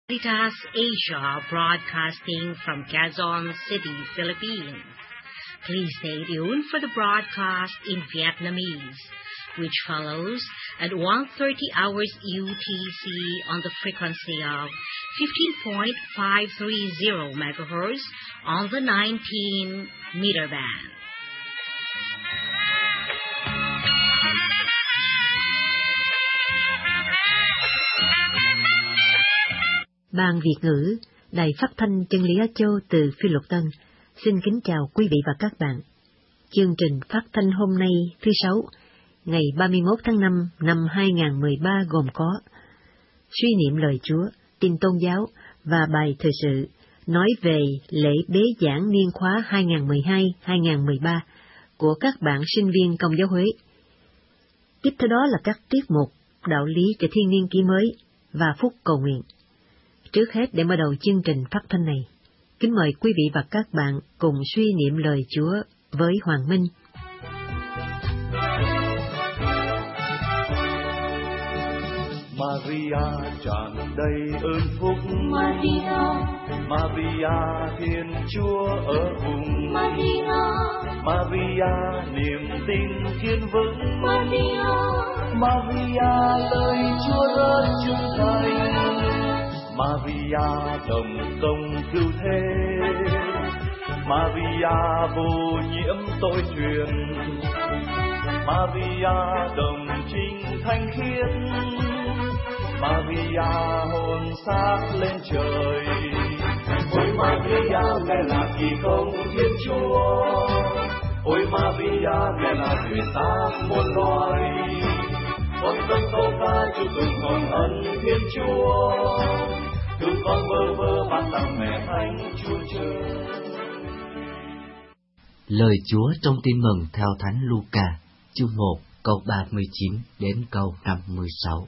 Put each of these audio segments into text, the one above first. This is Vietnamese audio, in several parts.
Caritas Asia, broadcasting from Quezon City, Philippines. Please stay tuned for the broadcast in Vietnamese, which follows at 1:30 hours UTC on the frequency of 15.530 MHz on the 19-meter band. Ban Việt ngữ, Đài Phát thanh Chân lý Á Châu từ Phi Luật Tân, xin kính chào quý vị và các bạn. Chương trình phát thanh hôm nay thứ Sáu, ngày 31 tháng 5 năm 2013 gồm có suy niệm lời Chúa, tin tôn giáo và bài thời sự nói về lễ bế giảng niên khóa 2012-2013 của các bạn sinh viên Công giáo Huế. Tiếp theo đó là các tiết mục đạo lý cho thiên niên kỷ mới và phút cầu nguyện. Trước hết, để mở đầu chương trình phát thanh này, kính mời quý vị và các bạn cùng suy niệm lời Chúa với Hoàng Minh. Maria tràn đầy ơn phúc, Maria Thiên Chúa ở vùng, Maria niềm tin kiên vững, Maria lời Chúa rất trung thành, Maria đồng công cứu thế, Maria vô nhiễm tội truyền, Maria đồng trinh thanh khiết, Maria hồn xác lên trời. Ôi Maria, mẹ là kỳ công Thiên Chúa, ôi Maria, mẹ là thuyền tác muôn loài, con dâng câu ca chúc mừng hồng ân Thiên Chúa, cứu con bơ vơ ban tặng mẹ Thánh Chúa Trời. Lời Chúa trong Tin mừng theo Thánh Luca, chương 1, câu 39 đến câu 56.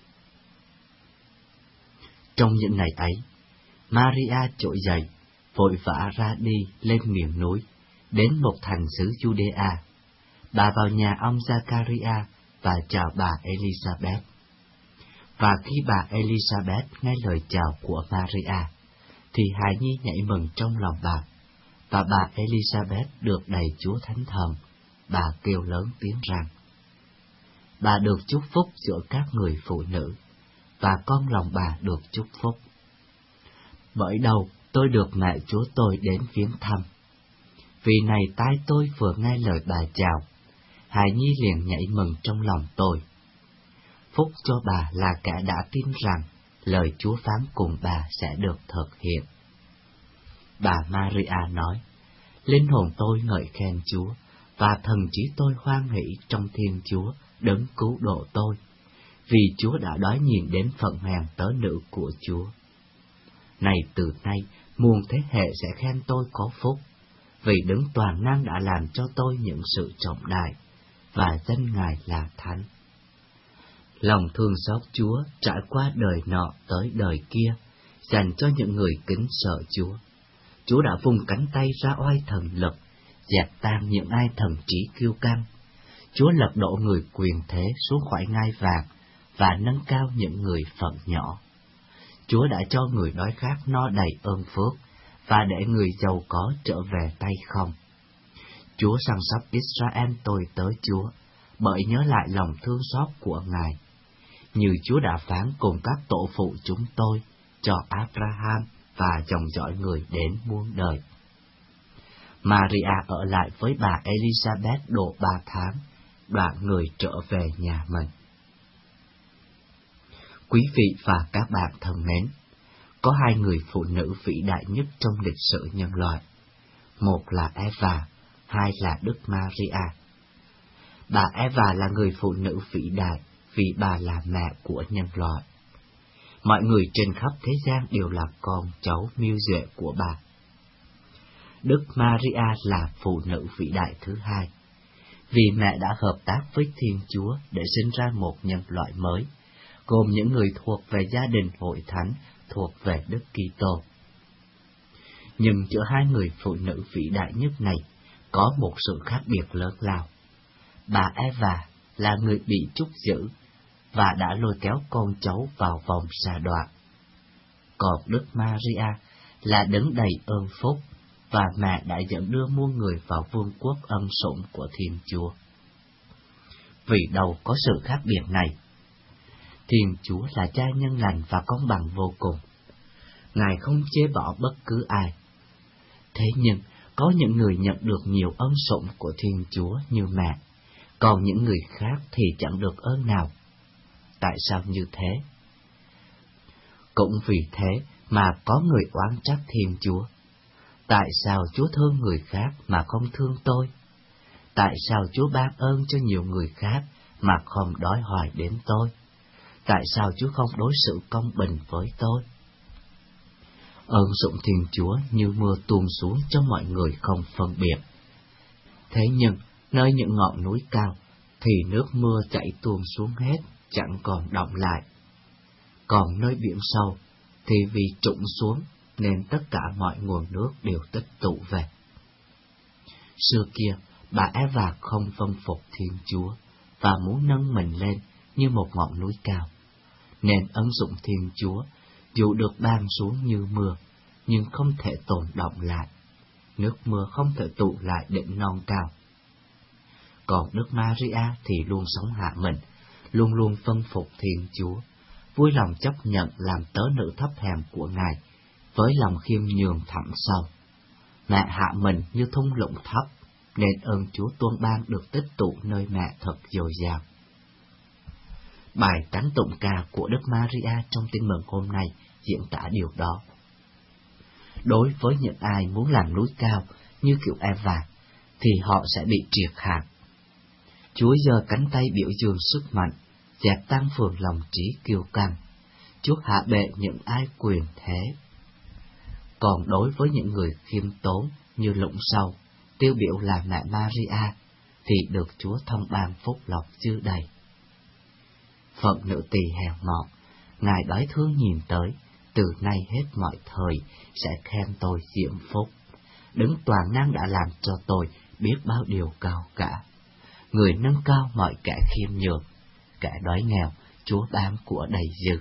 Trong những ngày ấy, Maria trỗi dậy, vội vã ra đi lên miền núi, đến một thành xứ Judea. Bà vào nhà ông Zachariah và chào bà Elizabeth. Và khi bà Elizabeth nghe lời chào của Maria, thì hài nhi nhảy mừng trong lòng bà, và bà Elizabeth được đầy Chúa Thánh Thần. Bà kêu lớn tiếng rằng: Bà được chúc phúc giữa các người phụ nữ, và con lòng bà được chúc phúc. Bởi đâu tôi được mẹ Chúa tôi đến viếng thăm. Vì này tai tôi vừa nghe lời bà chào, hài nhi liền nhảy mừng trong lòng tôi. Phúc cho bà là kẻ đã tin rằng lời Chúa phán cùng bà sẽ được thực hiện. Bà Maria nói: Linh hồn tôi ngợi khen Chúa, và thần trí tôi hoan hỷ trong Thiên Chúa, đấng cứu độ tôi, vì Chúa đã đói nhìn đến phận hèn tớ nữ của Chúa. Này từ nay, muôn thế hệ sẽ khen tôi có phúc, vì đấng toàn năng đã làm cho tôi những sự trọng đại, và danh Ngài là Thánh. Lòng thương xót Chúa trải qua đời nọ tới đời kia, dành cho những người kính sợ Chúa. Chúa đã vùng cánh tay ra oai thần lực, dẹp tan những ai thần trí kiêu căng. Chúa lật đổ người quyền thế xuống khỏi ngai vàng, và nâng cao những người phận nhỏ. Chúa đã cho người đói khát no đầy ơn phước, và để người giàu có trở về tay không. Chúa săn sóc Israel tôi tới Chúa, bởi nhớ lại lòng thương xót của Ngài, như Chúa đã phán cùng các tổ phụ chúng tôi, cho Abraham và dòng dõi người đến muôn đời. Maria ở lại với bà Elizabeth độ 3 tháng, đoạn người trở về nhà mình. Quý vị và các bạn thân mến, có hai người phụ nữ vĩ đại nhất trong lịch sử nhân loại. Một là Eva, hai là Đức Maria. Bà Eva là người phụ nữ vĩ đại vì bà là mẹ của nhân loại. Mọi người trên khắp thế gian đều là con cháu mưu duệ của bà. Đức Maria là phụ nữ vĩ đại thứ hai, vì mẹ đã hợp tác với Thiên Chúa để sinh ra một nhân loại mới, gồm những người thuộc về gia đình hội thánh, thuộc về Đức Kitô. Nhưng giữa hai người phụ nữ vĩ đại nhất này có một sự khác biệt lớn lao. Bà Eva là người bị trút giữ và đã lôi kéo con cháu vào vòng sa đọa. Còn Đức Maria là đấng đầy ơn phúc, và mẹ đã dẫn đưa muôn người vào vương quốc ân sủng của Thiên Chúa. Vì đâu có sự khác biệt này? Thiên Chúa là Cha nhân lành và công bằng vô cùng. Ngài không chế bỏ bất cứ ai. Thế nhưng, có những người nhận được nhiều ân sủng của Thiên Chúa như mẹ, còn những người khác thì chẳng được ơn nào. Tại sao như thế? Cũng vì thế mà có người oán trách Thiên Chúa. Tại sao Chúa thương người khác mà không thương tôi? Tại sao Chúa ban ơn cho nhiều người khác mà không đói hoài đến tôi? Tại sao Chúa không đối xử công bình với tôi? Ơn sủng Thiên Chúa như mưa tuôn xuống cho mọi người không phân biệt. Thế nhưng, nơi những ngọn núi cao, thì nước mưa chảy tuôn xuống hết, chẳng còn đọng lại. Còn nơi biển sâu, thì vì trũng xuống, nên tất cả mọi nguồn nước đều tích tụ về. Xưa kia, bà Eva không vâng phục Thiên Chúa, và muốn nâng mình lên như một ngọn núi cao. Nên ân sủng Thiên Chúa, dù được ban xuống như mưa, nhưng không thể tồn đọng lại. Nước mưa không thể tụ lại đỉnh non cao. Còn Đức Maria thì luôn sống hạ mình, luôn luôn vâng phục Thiên Chúa, vui lòng chấp nhận làm tớ nữ thấp hèn của Ngài, với lòng khiêm nhường thẳm sâu. Mẹ hạ mình như thung lũng thấp, nên ơn Chúa tuôn ban được tích tụ nơi mẹ thật dồi dào. Bài tán tụng ca của Đức Maria trong Tin mừng hôm nay diễn tả điều đó. Đối với những ai muốn làm núi cao như kiểu Eva, thì họ sẽ bị triệt hạ. Chúa giơ cánh tay biểu dương sức mạnh, dẹp tan phường lòng trí kiêu căng. Chúa hạ bệ những ai quyền thế. Còn đối với những người khiêm tốn như lũng sâu, tiêu biểu là mẹ Maria, thì được Chúa thông ban phúc lộc dư đầy. Phận nữ tỳ hèn mọn, Ngài đói thương nhìn tới, từ nay hết mọi thời sẽ khen tôi diễm phúc. Đấng toàn năng đã làm cho tôi biết bao điều cao cả. Người nâng cao mọi kẻ khiêm nhường, kẻ đói nghèo, Chúa ban của đầy dư.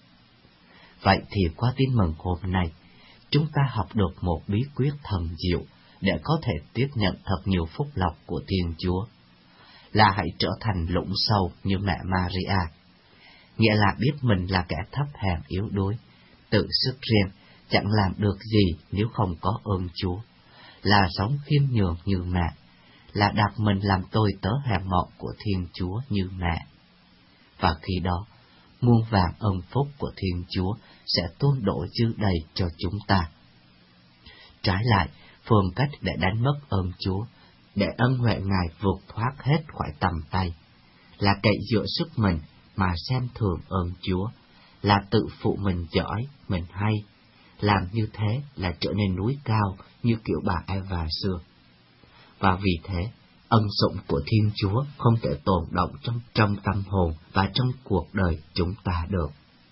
Vậy thì qua tin mừng hôm nay, chúng ta học được một bí quyết thần diệu để có thể tiếp nhận thật nhiều phúc lộc của Thiên Chúa, là hãy trở thành lũng sâu như mẹ Maria, nghĩa là biết mình là kẻ thấp hèn yếu đuối, tự sức riêng, chẳng làm được gì nếu không có ơn Chúa, là sống khiêm nhường như mẹ, là đặt mình làm tôi tớ hèn mọn của Thiên Chúa như mẹ. Và khi đó, muôn vàn ơn phúc của Thiên Chúa sẽ tuôn đổ dư đầy cho chúng ta. Trái lại, phương cách để đánh mất ơn Chúa, để ân huệ Ngài vượt thoát hết khỏi tầm tay, là cậy dựa sức mình mà xem thường ơn Chúa, là tự phụ mình giỏi, mình hay. Làm như thế là trở nên núi cao như kiểu bà Eva xưa. Và vì thế, ân sủng của Thiên Chúa không thể tồn động trong tâm hồn và trong cuộc đời chúng ta được.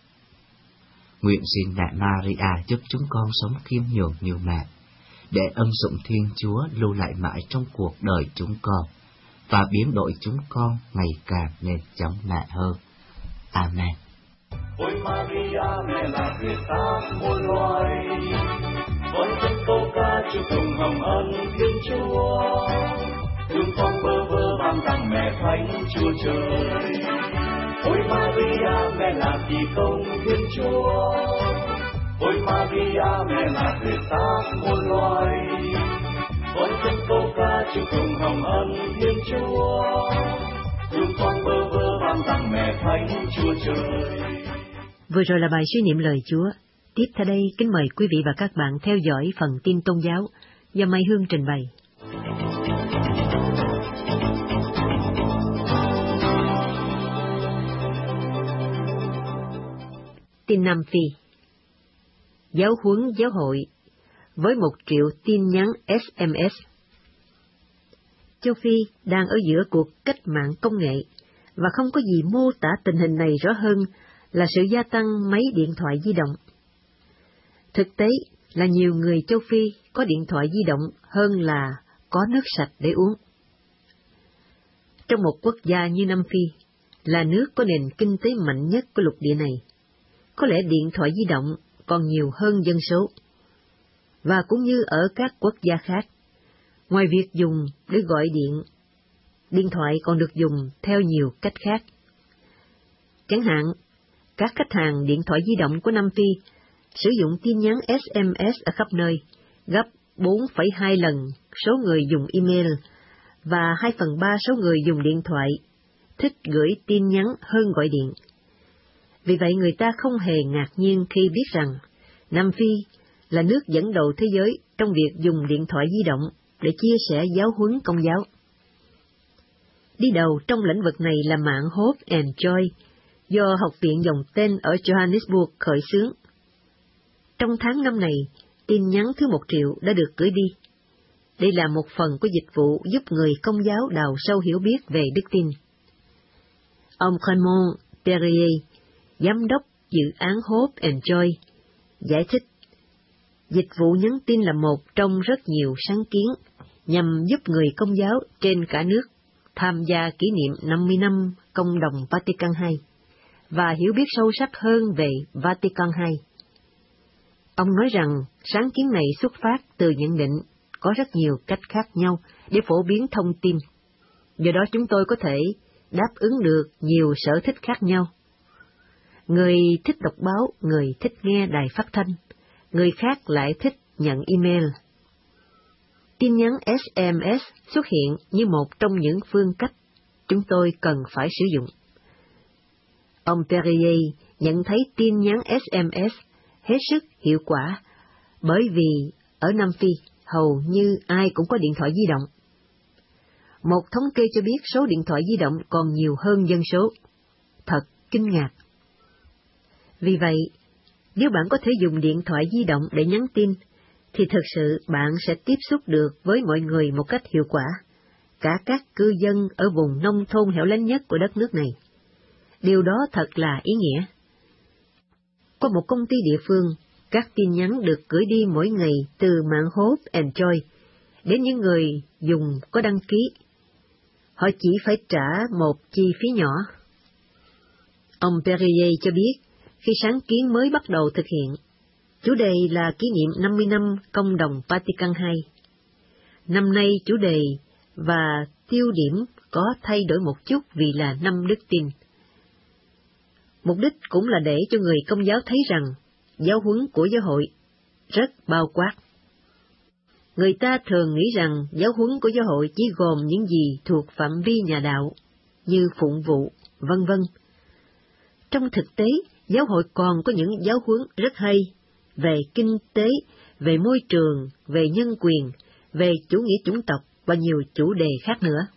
Nguyện xin mẹ Maria giúp chúng con sống khiêm nhường như mẹ, để ân sủng Thiên Chúa lưu lại mãi trong cuộc đời chúng con, và biến đổi chúng con ngày càng nên giống mẹ hơn. Amen. Ôi Maria, mẹ là tuyệt tác muôn loài, con chân câu ca chúc tụng hồng ân Thiên Chúa, thương con bơ vơ bằng rằng mẹ thánh Chúa trời. Ôi Maria, mẹ là kỳ công Thiên Chúa, ôi Maria, mẹ là tuyệt tác muôn loài, con chân câu ca chúc tụng hồng ân Thiên Chúa, thương con bơ vơ bằng rằng mẹ thánh Chúa trời. Vừa rồi là bài suy niệm lời Chúa. Tiếp theo đây, kính mời quý vị và các bạn theo dõi phần tin tôn giáo do Mai Hương trình bày. Tin Nam Phi. Giáo huấn giáo hội với 1 triệu tin nhắn SMS. Châu Phi đang ở giữa cuộc cách mạng công nghệ, và không có gì mô tả tình hình này rõ hơn là sự gia tăng máy điện thoại di động. Thực tế là nhiều người châu Phi có điện thoại di động hơn là có nước sạch để uống. Trong một quốc gia như Nam Phi, là nước có nền kinh tế mạnh nhất của lục địa này, có lẽ điện thoại di động còn nhiều hơn dân số. Và cũng như ở các quốc gia khác, ngoài việc dùng để gọi điện thoại còn được dùng theo nhiều cách khác. Chẳng hạn, các khách hàng điện thoại di động của Nam Phi sử dụng tin nhắn SMS ở khắp nơi, gấp 4,2 lần số người dùng email, và 2/3 số người dùng điện thoại thích gửi tin nhắn hơn gọi điện. Vì vậy người ta không hề ngạc nhiên khi biết rằng Nam Phi là nước dẫn đầu thế giới trong việc dùng điện thoại di động để chia sẻ giáo huấn Công giáo. Đi đầu trong lĩnh vực này là mạng Hope and Joy do Học viện dòng tên ở Johannesburg khởi xướng. Trong tháng 5 này, tin nhắn thứ 1 triệu đã được gửi đi. Đây là một phần của dịch vụ giúp người Công giáo đào sâu hiểu biết về đức tin. Ông Raymond Perrier, giám đốc dự án Hope and Joy, giải thích, dịch vụ nhắn tin là một trong rất nhiều sáng kiến nhằm giúp người Công giáo trên cả nước tham gia kỷ niệm 50 năm Công đồng Vatican II và hiểu biết sâu sắc hơn về Vatican II. Ông nói rằng sáng kiến này xuất phát từ nhận định có rất nhiều cách khác nhau để phổ biến thông tin. Do đó chúng tôi có thể đáp ứng được nhiều sở thích khác nhau. Người thích đọc báo, người thích nghe đài phát thanh, người khác lại thích nhận email. Tin nhắn SMS xuất hiện như một trong những phương cách chúng tôi cần phải sử dụng. Ông Perrier nhận thấy tin nhắn SMS hết sức hiệu quả bởi vì ở Nam Phi hầu như ai cũng có điện thoại di động. Một thống kê cho biết số điện thoại di động còn nhiều hơn dân số. Thật kinh ngạc. Vì vậy, nếu bạn có thể dùng điện thoại di động để nhắn tin, thì thực sự bạn sẽ tiếp xúc được với mọi người một cách hiệu quả, cả các cư dân ở vùng nông thôn hẻo lánh nhất của đất nước này. Điều đó thật là ý nghĩa. Có một công ty địa phương, các tin nhắn được gửi đi mỗi ngày từ mạng Hope and Joy đến những người dùng có đăng ký. Họ chỉ phải trả một chi phí nhỏ. Ông Perrier cho biết, khi sáng kiến mới bắt đầu thực hiện, chủ đề là kỷ niệm 50 năm Công đồng Vatican II. Năm nay chủ đề và tiêu điểm có thay đổi một chút vì là năm đức tin. Mục đích cũng là để cho người Công giáo thấy rằng giáo huấn của giáo hội rất bao quát. Người ta thường nghĩ rằng giáo huấn của giáo hội chỉ gồm những gì thuộc phạm vi nhà đạo, như phụng vụ, vân vân. Trong thực tế, giáo hội còn có những giáo huấn rất hay về kinh tế, về môi trường, về nhân quyền, về chủ nghĩa chủng tộc và nhiều chủ đề khác nữa.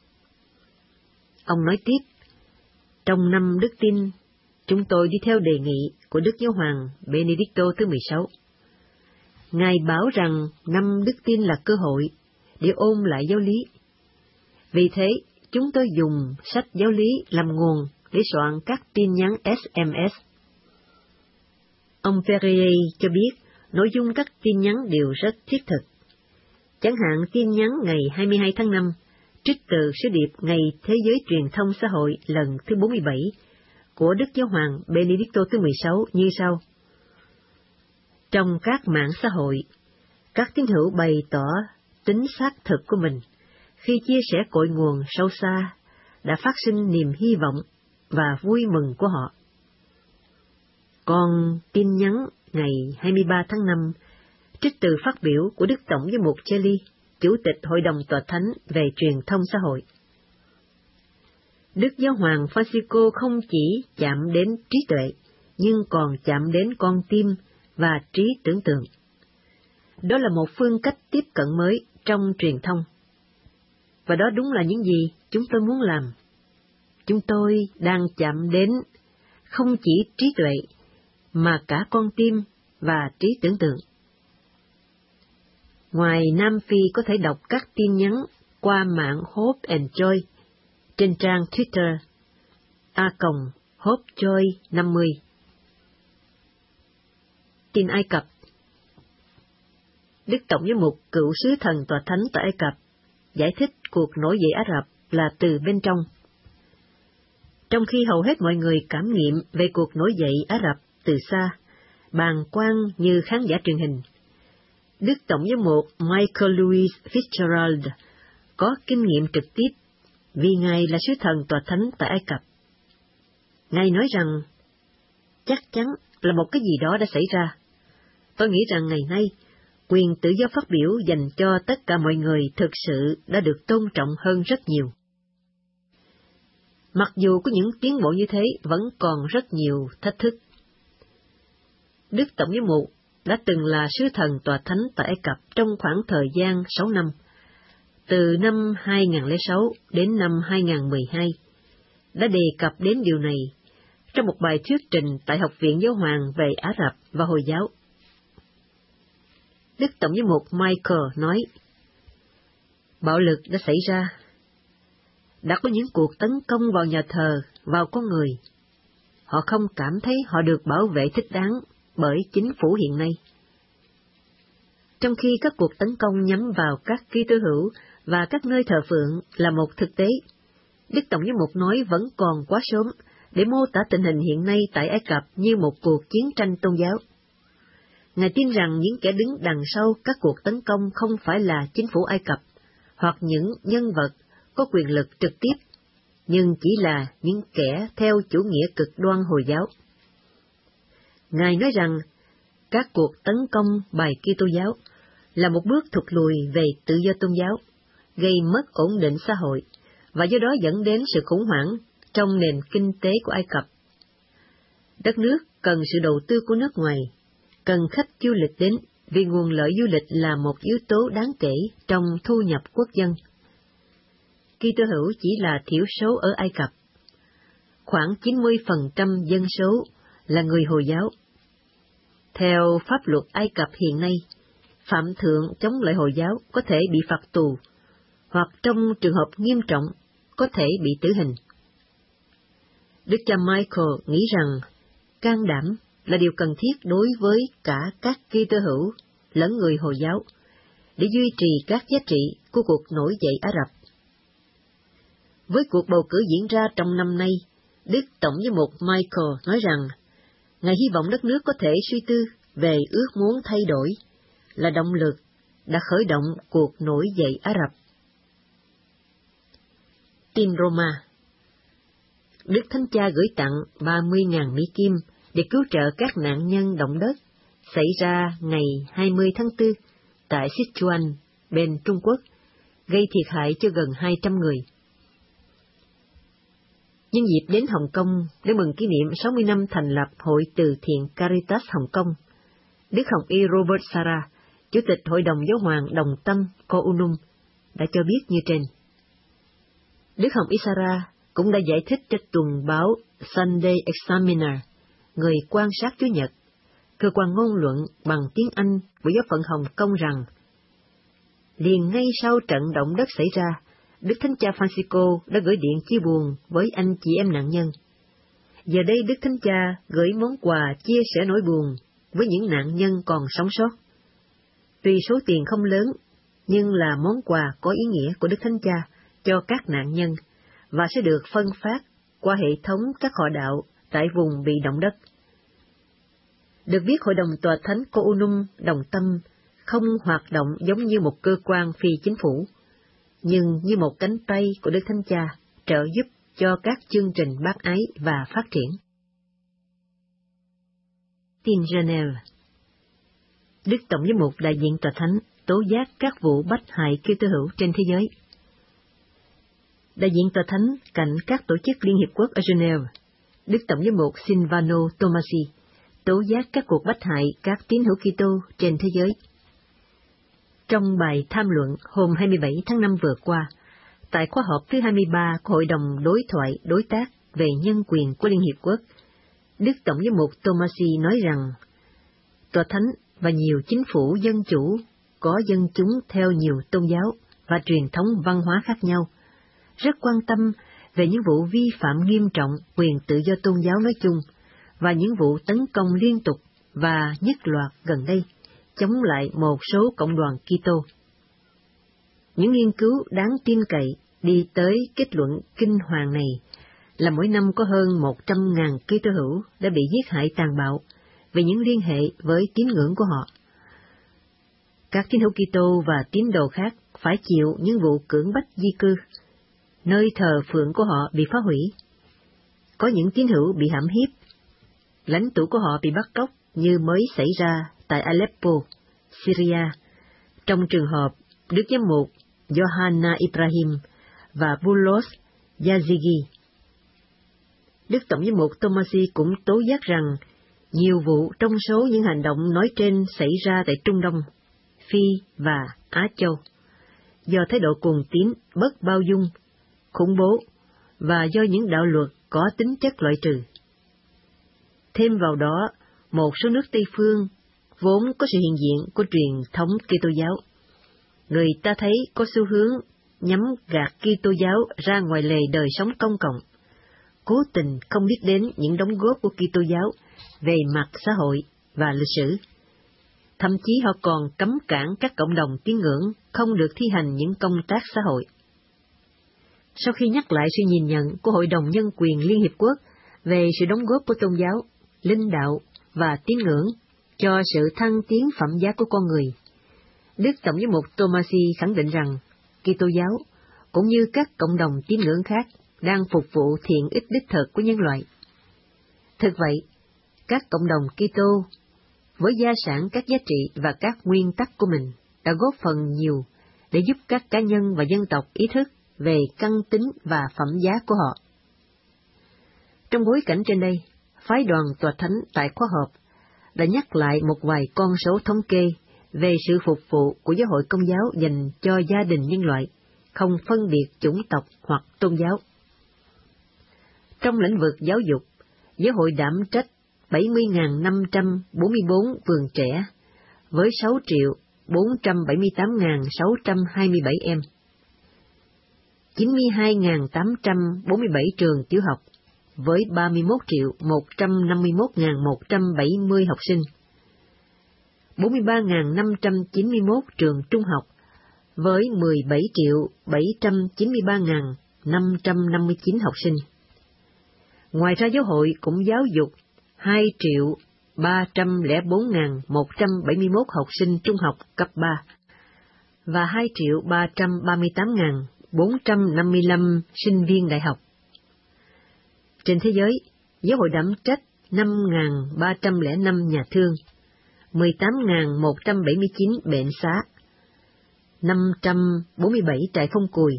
Ông nói tiếp, trong năm đức tin, chúng tôi đi theo đề nghị của Đức Giáo hoàng Benedicto thứ 16. Ngài bảo rằng năm đức tin là cơ hội để ôn lại giáo lý. Vì thế, chúng tôi dùng sách giáo lý làm nguồn để soạn các tin nhắn SMS. Ông Perrier cho biết nội dung các tin nhắn đều rất thiết thực. Chẳng hạn tin nhắn ngày 22 tháng 5, trích từ sứ điệp Ngày Thế giới Truyền thông Xã hội lần thứ 47 của Đức Giáo hoàng Benedicto thứ 16 như sau. Trong các mạng xã hội, các tín hữu bày tỏ tính xác thực của mình khi chia sẻ cội nguồn sâu xa đã phát sinh niềm hy vọng và vui mừng của họ. Còn tin nhắn ngày 23 tháng 5, trích từ phát biểu của Đức Tổng giám mục Cheli, Chủ tịch Hội đồng Tòa Thánh về truyền thông xã hội. Đức Giáo hoàng Francisco không chỉ chạm đến trí tuệ, nhưng còn chạm đến con tim và trí tưởng tượng. Đó là một phương cách tiếp cận mới trong truyền thông. Và đó đúng là những gì chúng tôi muốn làm. Chúng tôi đang chạm đến không chỉ trí tuệ, mà cả con tim và trí tưởng tượng. Ngoài Nam Phi có thể đọc các tin nhắn qua mạng Hope and Joy trên trang Twitter @HopeJoy50. Tin Ai Cập. Đức Tổng giám mục cựu sứ thần Tòa Thánh tại Ai Cập giải thích cuộc nổi dậy Ả Rập là từ bên trong. Trong khi hầu hết mọi người cảm nghiệm về cuộc nổi dậy Ả Rập từ xa, bàng quan như khán giả truyền hình. Đức Tổng giám mục Michael Louis Fitzgerald có kinh nghiệm trực tiếp vì Ngài là sứ thần tòa thánh tại Ai Cập. Ngài nói rằng, chắc chắn là một cái gì đó đã xảy ra. Tôi nghĩ rằng ngày nay, quyền tự do phát biểu dành cho tất cả mọi người thực sự đã được tôn trọng hơn rất nhiều. Mặc dù có những tiến bộ như thế, vẫn còn rất nhiều thách thức. Đức Tổng giám mục đã từng là sứ thần tòa thánh tại Ai Cập trong khoảng thời gian 6 năm, từ năm 2006 đến năm 2012, đã đề cập đến điều này trong một bài thuyết trình tại Học viện Giáo hoàng về Ả Rập và Hồi giáo. Đức Tổng giám mục Michael nói, bạo lực đã xảy ra. Đã có những cuộc tấn công vào nhà thờ, vào con người. Họ không cảm thấy họ được bảo vệ thích đáng bởi chính phủ hiện nay. Trong khi các cuộc tấn công nhắm vào các Kitô hữu và các nơi thờ phượng là một thực tế, Đức Tổng giám mục nói vẫn còn quá sớm để mô tả tình hình hiện nay tại Ai Cập như một cuộc chiến tranh tôn giáo. Ngài tin rằng những kẻ đứng đằng sau các cuộc tấn công không phải là chính phủ Ai Cập hoặc những nhân vật có quyền lực trực tiếp, nhưng chỉ là những kẻ theo chủ nghĩa cực đoan Hồi giáo. Ngài nói rằng các cuộc tấn công bài Kitô giáo là một bước thụt lùi về tự do tôn giáo, gây mất ổn định xã hội và do đó dẫn đến sự khủng hoảng trong nền kinh tế của Ai Cập. Đất nước cần sự đầu tư của nước ngoài, cần khách du lịch đến vì nguồn lợi du lịch là một yếu tố đáng kể trong thu nhập quốc dân. Kitô hữu chỉ là thiểu số ở Ai Cập. Khoảng 90% dân số là người Hồi giáo. Theo pháp luật Ai Cập hiện nay, phạm thượng chống lại Hồi giáo có thể bị phạt tù, hoặc trong trường hợp nghiêm trọng có thể bị tử hình. Đức cha Michael nghĩ rằng can đảm là điều cần thiết đối với cả các Kitô hữu lẫn người Hồi giáo để duy trì các giá trị của cuộc nổi dậy Ả Rập. Với cuộc bầu cử diễn ra trong năm nay, Đức Tổng giám mục Michael nói rằng Ngài hy vọng đất nước có thể suy tư về ước muốn thay đổi là động lực đã khởi động cuộc nổi dậy Ả Rập. Tin Roma. Đức Thánh Cha gửi tặng 30.000 Mỹ Kim để cứu trợ các nạn nhân động đất xảy ra ngày 20 tháng 4 tại Sichuan, bên Trung Quốc, gây thiệt hại cho gần 200 người. Nhân dịp đến Hồng Kông để mừng kỷ niệm 60 năm thành lập Hội Từ Thiện Caritas Hồng Kông, Đức Hồng Y Robert Sarah, Chủ tịch Hội đồng Giáo hoàng Đồng Tâm Co Unum, đã cho biết như trên. Đức Hồng Y Sarah cũng đã giải thích cho tuần báo Sunday Examiner, người quan sát Chúa Nhật, cơ quan ngôn luận bằng tiếng Anh của Giáo phận Hồng Kông rằng, liền ngay sau trận động đất xảy ra, Đức Thánh Cha Francisco đã gửi điện chia buồn với anh chị em nạn nhân. Giờ đây Đức Thánh Cha gửi món quà chia sẻ nỗi buồn với những nạn nhân còn sống sót. Tuy số tiền không lớn, nhưng là món quà có ý nghĩa của Đức Thánh Cha cho các nạn nhân và sẽ được phân phát qua hệ thống các họ đạo tại vùng bị động đất. Được biết, Hội đồng Tòa Thánh Co Unum Đồng Tâm không hoạt động giống như một cơ quan phi chính phủ, nhưng như một cánh tay của Đức Thánh Cha trợ giúp cho các chương trình bác ái và phát triển. Tin Geneva. Đức Tổng giám mục đại diện Tòa Thánh tố giác các vụ bách hại Kitô hữu trên thế giới. Đại diện Tòa Thánh cạnh các tổ chức Liên Hiệp Quốc ở Geneva, Đức Tổng giám mục Silvano Tomasi tố giác các cuộc bách hại các tín hữu Kitô trên thế giới. Trong bài tham luận hôm 27 tháng 5 vừa qua, tại khóa họp thứ 23 của Hội đồng Đối thoại Đối tác về Nhân quyền của Liên Hiệp Quốc, Đức Tổng giám mục Tomasi nói rằng, Tòa Thánh và nhiều chính phủ dân chủ có dân chúng theo nhiều tôn giáo và truyền thống văn hóa khác nhau, rất quan tâm về những vụ vi phạm nghiêm trọng quyền tự do tôn giáo nói chung và những vụ tấn công liên tục và nhất loạt gần đây chống lại một số cộng đoàn Kitô. Những nghiên cứu đáng tin cậy đi tới kết luận kinh hoàng này là mỗi năm có hơn 100.000 Kitô hữu đã bị giết hại tàn bạo về những liên hệ với tín ngưỡng của họ. Các tín hữu Kitô và tín đồ khác phải chịu những vụ cưỡng bách di cư. Nơi thờ phượng của họ bị phá hủy. Có những tín hữu bị hãm hiếp. Lãnh tụ của họ bị bắt cóc như mới xảy ra tại Aleppo, Syria, trong trường hợp Đức Giám mục Yohanna Ibrahim và Bulos Yazigi. Đức Tổng giám mục Tomasi cũng tố giác rằng nhiều vụ trong số những hành động nói trên xảy ra tại Trung Đông, Phi và Á Châu, do thái độ cuồng tín, bất bao dung, khủng bố và do những đạo luật có tính chất loại trừ. Thêm vào đó, một số nước Tây phương vốn có sự hiện diện của truyền thống Kitô giáo. Người ta thấy có xu hướng nhắm gạt Kitô giáo ra ngoài lề đời sống công cộng, cố tình không biết đến những đóng góp của Kitô giáo về mặt xã hội và lịch sử. Thậm chí họ còn cấm cản các cộng đồng tín ngưỡng không được thi hành những công tác xã hội. Sau khi nhắc lại sự nhìn nhận của Hội đồng Nhân quyền Liên Hiệp Quốc về sự đóng góp của tôn giáo, linh đạo và tín ngưỡng cho sự thăng tiến phẩm giá của con người, Đức Tổng giám mục Tomasi khẳng định rằng Kitô giáo, cũng như các cộng đồng tín ngưỡng khác, đang phục vụ thiện ích đích thực của nhân loại. Thực vậy, các cộng đồng Kitô, với gia sản các giá trị và các nguyên tắc của mình, đã góp phần nhiều để giúp các cá nhân và dân tộc ý thức về căn tính và phẩm giá của họ. Trong bối cảnh trên đây, phái đoàn Tòa Thánh tại khóa họp đã nhắc lại một vài con số thống kê về sự phục vụ của giáo hội Công giáo dành cho gia đình nhân loại, không phân biệt chủng tộc hoặc tôn giáo. Trong lĩnh vực giáo dục, giáo hội đảm trách 70.544 vườn trẻ, với 6.478.627 em, 92.847 trường tiểu học, với 31.151.170 học sinh, 43.591 trường trung học, với 17.793.559 học sinh. Ngoài ra giáo hội cũng giáo dục 2.304.171 học sinh trung học cấp 3 và 2.338.455 sinh viên đại học. Trên thế giới, giáo hội đảm trách 5.305 nhà thương, 18.179 bệnh xá, 547 trại phong cùi,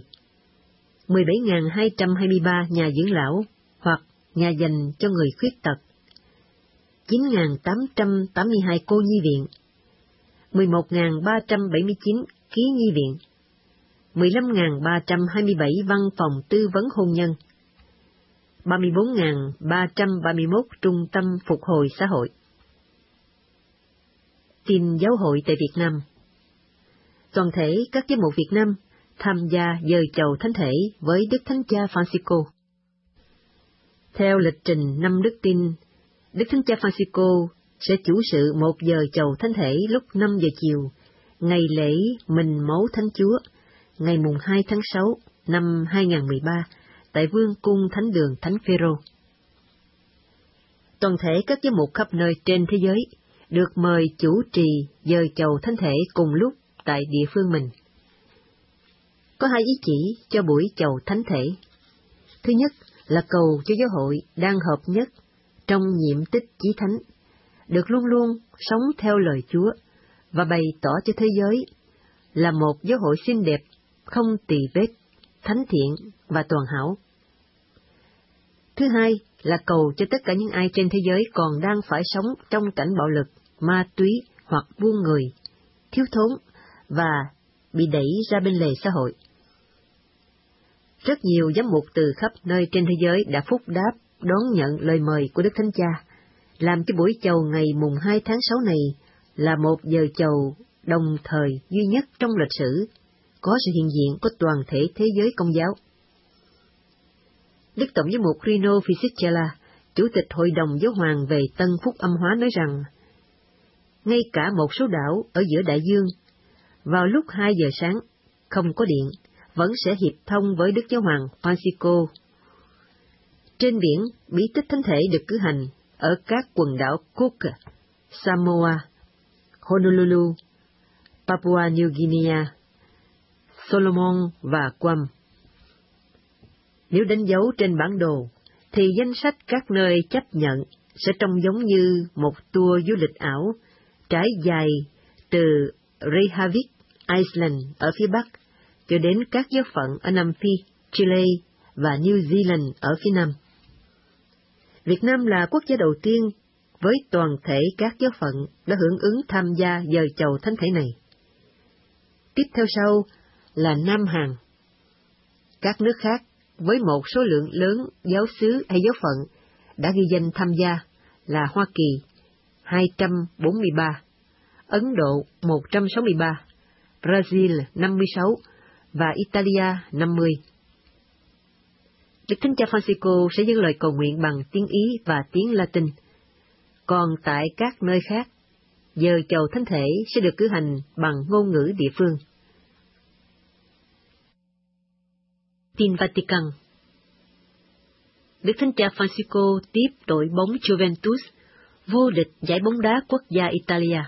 17.223 nhà dưỡng lão hoặc nhà dành cho người khuyết tật, 9.882 cô nhi viện, 11.379 ký nhi viện, 15.327 văn phòng tư vấn hôn nhân, 34.331 trung tâm phục hồi xã hội. Tin giáo hội tại Việt Nam. Toàn thể các giám mục Việt Nam tham gia dời chầu thánh thể với Đức Thánh Cha Francisco. Theo lịch trình năm đức tin, Đức Thánh Cha Francisco sẽ chủ sự một giờ chầu thánh thể lúc 5 giờ chiều, ngày lễ Mình Máu Thánh Chúa, ngày mùng 2 tháng 6 năm 2013, tại Vương cung Thánh đường Thánh Phêrô. Toàn thể các giám mục khắp nơi trên thế giới được mời chủ trì dời chầu thánh thể cùng lúc tại địa phương mình. Có hai ý chỉ cho buổi chầu thánh thể. Thứ nhất là cầu cho giáo hội đang hợp nhất trong nhiệm tích chí thánh, được luôn luôn sống theo lời Chúa và bày tỏ cho thế giới là một giáo hội xinh đẹp, không tì vết, thánh thiện và toàn hảo. Thứ hai là cầu cho tất cả những ai trên thế giới còn đang phải sống trong cảnh bạo lực, ma túy hoặc buôn người, thiếu thốn và bị đẩy ra bên lề xã hội. Rất nhiều giám mục từ khắp nơi trên thế giới đã phúc đáp đón nhận lời mời của Đức Thánh Cha, làm cho buổi chầu ngày mùng 2 tháng 6 này là một giờ chầu đồng thời duy nhất trong lịch sử, có sự hiện diện của toàn thể thế giới Công giáo. Đức Tổng giám mục Rino Fisichella, Chủ tịch Hội đồng Giáo hoàng về Tân Phúc Âm hóa nói rằng, ngay cả một số đảo ở giữa đại dương, vào lúc 2 giờ sáng, không có điện, vẫn sẽ hiệp thông với Đức Giáo hoàng Francisco. Trên biển, bí tích thánh thể được cử hành ở các quần đảo Cook, Samoa, Honolulu, Papua New Guinea, Solomon và Guam. Nếu đánh dấu trên bản đồ, thì danh sách các nơi chấp nhận sẽ trông giống như một tour du lịch ảo, trải dài từ Reykjavik, Iceland ở phía Bắc, cho đến các giáo phận ở Nam Phi, Chile và New Zealand ở phía Nam. Việt Nam là quốc gia đầu tiên với toàn thể các giáo phận đã hưởng ứng tham gia dời chầu thánh thể này. Tiếp theo sau là Nam Hàn. Các nước khác với một số lượng lớn giáo xứ hay giáo phận đã ghi danh tham gia là Hoa Kỳ 243, Ấn Độ 163, Brazil 56 và Italia 50. Đức Thánh Cha Francisco sẽ dâng lời cầu nguyện bằng tiếng Ý và tiếng Latin. Còn tại các nơi khác, dời chầu thánh thể sẽ được cử hành bằng ngôn ngữ địa phương. Tin Vatican. Đức Thánh Cha Francisco tiếp đội bóng Juventus vô địch giải bóng đá quốc gia Italia.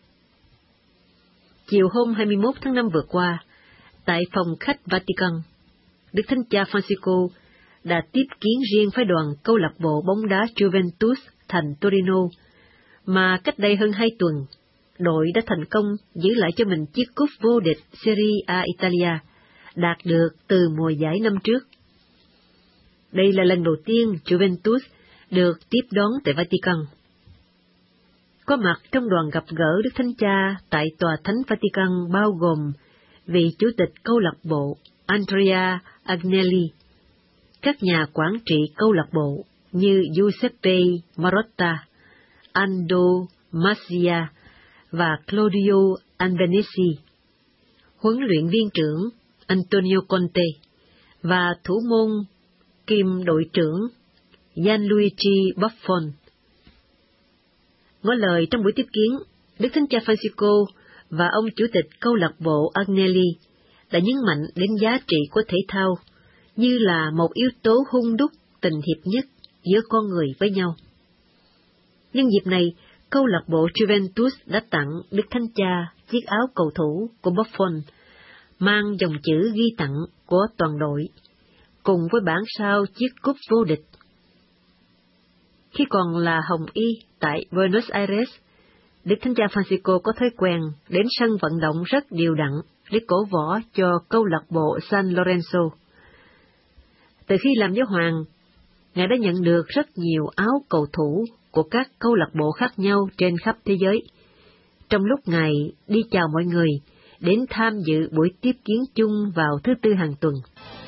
Chiều hôm 21 tháng 5 vừa qua, tại phòng khách Vatican, Đức Thánh Cha Francisco đã tiếp kiến riêng phái đoàn câu lạc bộ bóng đá Juventus thành Torino, mà cách đây hơn 2 tuần, đội đã thành công giữ lại cho mình chiếc cúp vô địch Serie A Italia, đạt được từ mùa giải năm trước. Đây là lần đầu tiên Juventus được tiếp đón tại Vatican. Có mặt trong đoàn gặp gỡ Đức Thánh Cha tại Tòa Thánh Vatican bao gồm vị chủ tịch câu lạc bộ Andrea Agnelli, các nhà quản trị câu lạc bộ như Giuseppe Marotta, Aldo Masia và Claudio Albanese, huấn luyện viên trưởng Antonio Conte và thủ môn kiêm đội trưởng Gianluigi Buffon. Ngỏ lời trong buổi tiếp kiến, Đức Thánh Cha Francisco và ông chủ tịch câu lạc bộ Agnelli đã nhấn mạnh đến giá trị của thể thao như là một yếu tố hun đúc tình hiệp nhất giữa con người với nhau. Nhân dịp này, câu lạc bộ Juventus đã tặng Đức Thánh Cha chiếc áo cầu thủ của Buffon, mang dòng chữ ghi tặng của toàn đội, cùng với bản sao chiếc cúp vô địch. Khi còn là Hồng Y tại Buenos Aires, Đức Thánh Cha Francisco có thói quen đến sân vận động rất đều đặn để cổ võ cho câu lạc bộ San Lorenzo. Từ khi làm giáo hoàng, Ngài đã nhận được rất nhiều áo cầu thủ của các câu lạc bộ khác nhau trên khắp thế giới. Trong lúc Ngài đi chào mọi người, đến tham dự buổi tiếp kiến chung vào thứ Tư hàng tuần.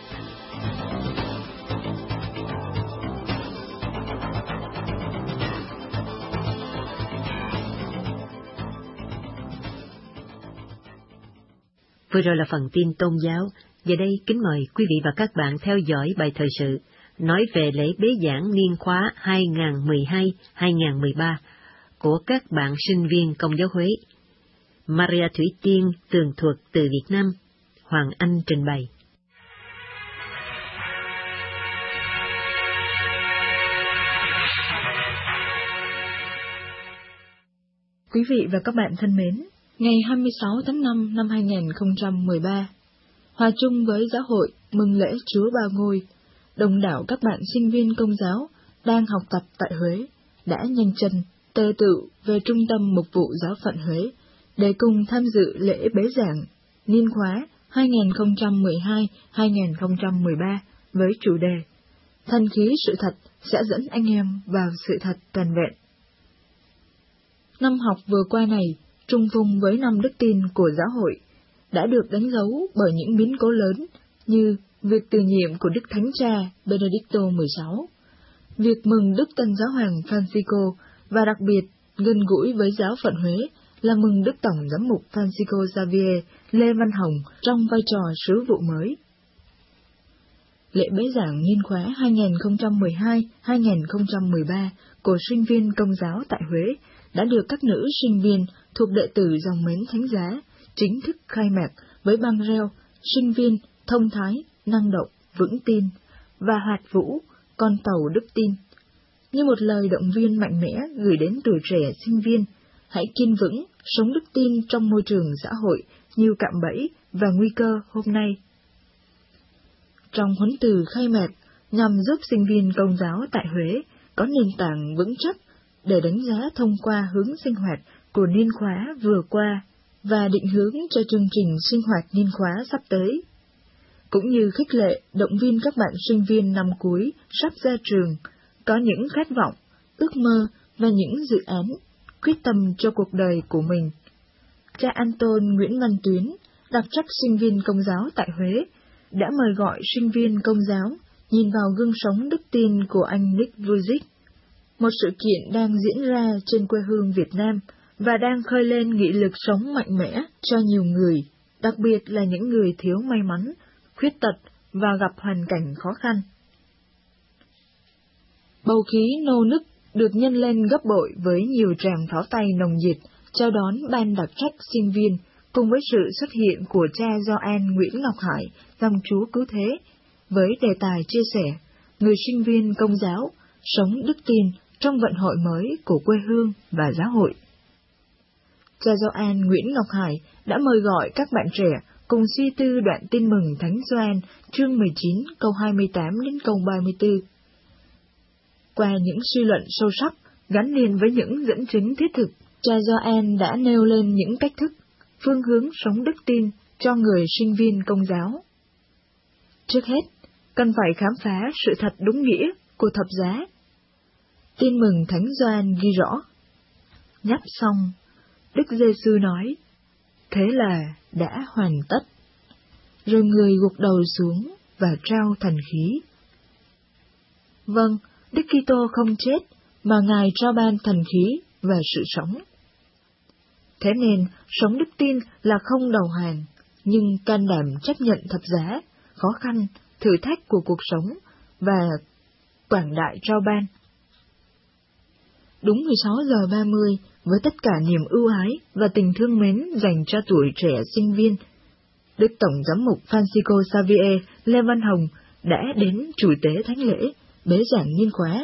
Vừa rồi là phần tin tôn giáo. Giờ đây kính mời quý vị và các bạn theo dõi bài thời sự nói về lễ bế giảng niên khóa 2012-2013 của các bạn sinh viên Công giáo Huế. Maria Thủy Tiên tường thuật từ Việt Nam, Hoàng Anh trình bày. Quý vị và các bạn thân mến, ngày 26 tháng 5 năm 2013, hòa chung với giáo hội mừng lễ Chúa Ba Ngôi, đông đảo các bạn sinh viên Công giáo đang học tập tại Huế đã nhanh chân tề tựu về trung tâm mục vụ giáo phận Huế để cùng tham dự lễ bế giảng niên khóa 2012-2013 với chủ đề Thần khí sự thật sẽ dẫn anh em vào sự thật toàn vẹn. Năm học vừa qua này, trùng phùng với năm đức tin của giáo hội, đã được đánh dấu bởi những biến cố lớn như việc từ nhiệm của Đức Thánh Cha Benedicto XVI, việc mừng Đức Tân Giáo Hoàng Francisco và đặc biệt gần gũi với giáo phận Huế là mừng Đức Tổng Giám mục Francisco Xavier Lê Văn Hồng trong vai trò sứ vụ mới. Lễ bế giảng niên khóa 2012-2013 của sinh viên Công giáo tại Huế đã được các nữ sinh viên thuộc đệ tử dòng mến Thánh Giá chính thức khai mạc với băng reo sinh viên thông thái, năng động, vững tin và hoạt vũ, con tàu đức tin, như một lời động viên mạnh mẽ gửi đến tuổi trẻ sinh viên hãy kiên vững, sống đức tin trong môi trường xã hội nhiều cạm bẫy và nguy cơ hôm nay. Trong huấn từ khai mạc, nhằm giúp sinh viên Công giáo tại Huế có nền tảng vững chắc để đánh giá thông qua hướng sinh hoạt của niên khóa vừa qua và định hướng cho chương trình sinh hoạt niên khóa sắp tới, cũng như khích lệ động viên các bạn sinh viên năm cuối sắp ra trường có những khát vọng, ước mơ và những dự án, quyết tâm cho cuộc đời của mình. Cha Anton Nguyễn Văn Tuyến, đặc trách sinh viên Công giáo tại Huế, đã mời gọi sinh viên Công giáo nhìn vào gương sống đức tin của anh Nick Vujicic, một sự kiện đang diễn ra trên quê hương Việt Nam và đang khơi lên nghị lực sống mạnh mẽ cho nhiều người, đặc biệt là những người thiếu may mắn, khuyết tật và gặp hoàn cảnh khó khăn. Bầu khí nô nức được nhân lên gấp bội với nhiều tràng pháo tay nồng nhiệt chào đón ban đặc trách sinh viên, cùng với sự xuất hiện của cha Gioan Nguyễn Ngọc Hải, dòng Chúa Cứu Thế, với đề tài chia sẻ người sinh viên Công giáo sống đức tin trong vận hội mới của quê hương và giáo hội. Cha Gioan Nguyễn Ngọc Hải đã mời gọi các bạn trẻ cùng suy tư đoạn tin mừng Thánh Gioan chương 19 câu 28 đến câu 34. Qua những suy luận sâu sắc gắn liền với những dẫn chứng thiết thực, cha Gioan đã nêu lên những cách thức, phương hướng sống đức tin cho người sinh viên Công giáo. Trước hết, cần phải khám phá sự thật đúng nghĩa của thập giá. Tin mừng Thánh Gioan ghi rõ: nhấp xong, Đức Giêsu nói, thế là đã hoàn tất. Rồi người gục đầu xuống và trao thần khí. Vâng, Đức Kitô không chết, mà Ngài trao ban thần khí và sự sống. Thế nên, sống đức tin là không đầu hàng, nhưng can đảm chấp nhận thập giá, khó khăn, thử thách của cuộc sống và quảng đại trao ban. Đúng 16 giờ 30, với tất cả niềm ưu ái và tình thương mến dành cho tuổi trẻ sinh viên, Đức Tổng Giám mục Francisco Xavier Lê Văn Hồng đã đến chủ tế thánh lễ bế giảng niên khóa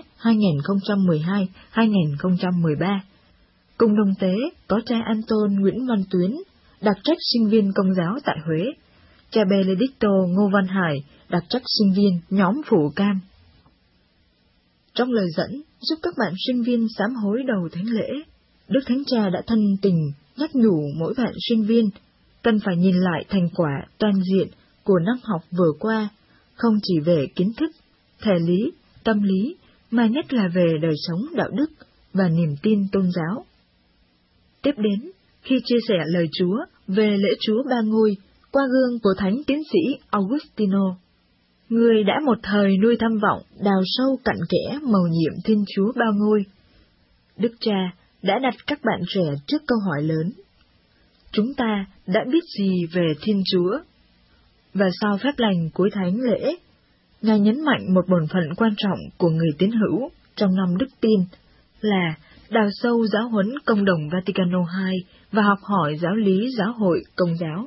2012-2013. Cùng đồng tế có cha Anton Nguyễn Văn Tuyến, đặc trách sinh viên Công giáo tại Huế, cha Benedicto Ngô Văn Hải, đặc trách sinh viên nhóm Phủ Cam. Trong lời dẫn giúp các bạn sinh viên sám hối đầu thánh lễ, Đức Thánh Cha đã thân tình nhắc nhủ mỗi bạn sinh viên cần phải nhìn lại thành quả toàn diện của năm học vừa qua, không chỉ về kiến thức, thể lý, tâm lý, mà nhất là về đời sống đạo đức và niềm tin tôn giáo. Tiếp đến, khi chia sẻ lời Chúa về lễ Chúa Ba Ngôi qua gương của Thánh Tiến sĩ Augustino, người đã một thời nuôi tham vọng đào sâu cặn kẽ mầu nhiệm Thiên Chúa Ba Ngôi, Đức Cha đã đặt các bạn trẻ trước câu hỏi lớn: chúng ta đã biết gì về Thiên Chúa? Và sau phép lành cuối thánh lễ, Ngài nhấn mạnh một bổn phận quan trọng của người tín hữu trong năm đức tin là đào sâu giáo huấn Công đồng Vaticano II và học hỏi giáo lý giáo hội Công giáo.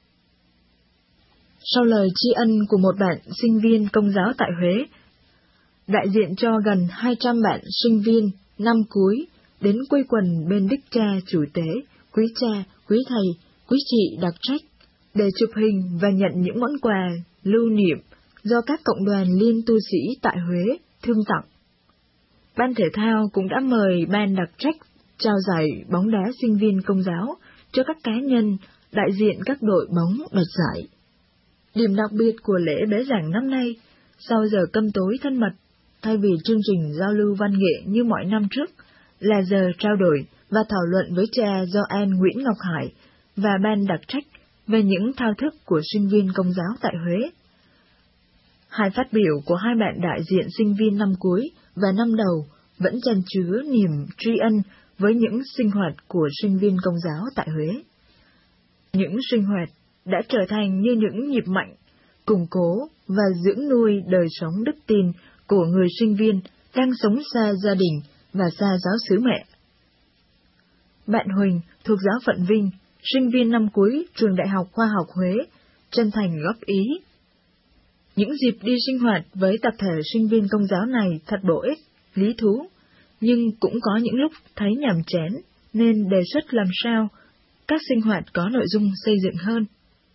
Sau lời tri ân của một bạn sinh viên Công giáo tại Huế, đại diện cho gần 200 bạn sinh viên năm cuối đến quây quần bên Đức Cha chủ tế, quý cha, quý thầy, quý chị đặc trách để chụp hình và nhận những món quà lưu niệm do các cộng đoàn liên tu sĩ tại Huế thương tặng. Ban thể thao cũng đã mời ban đặc trách trao giải bóng đá sinh viên Công giáo cho các cá nhân đại diện các đội bóng đoạt giải. Điểm đặc biệt của lễ bế giảng năm nay, sau giờ cơm tối thân mật, thay vì chương trình giao lưu văn nghệ như mọi năm trước, là giờ trao đổi và thảo luận với cha Gioan Nguyễn Ngọc Hải và ban đặc trách về những thao thức của sinh viên Công giáo tại Huế. Hai phát biểu của hai bạn đại diện sinh viên năm cuối và năm đầu vẫn chan chứa niềm tri ân với những sinh hoạt của sinh viên Công giáo tại Huế. Những sinh hoạt đã trở thành như những nhịp mạnh, củng cố và dưỡng nuôi đời sống đức tin của người sinh viên đang sống xa gia đình và xa giáo xứ mẹ. Bạn Huỳnh thuộc giáo phận Vinh, sinh viên năm cuối trường Đại học Khoa học Huế, chân thành góp ý: những dịp đi sinh hoạt với tập thể sinh viên Công giáo này thật bổ ích, lý thú, nhưng cũng có những lúc thấy nhàm chán, nên đề xuất làm sao các sinh hoạt có nội dung xây dựng hơn.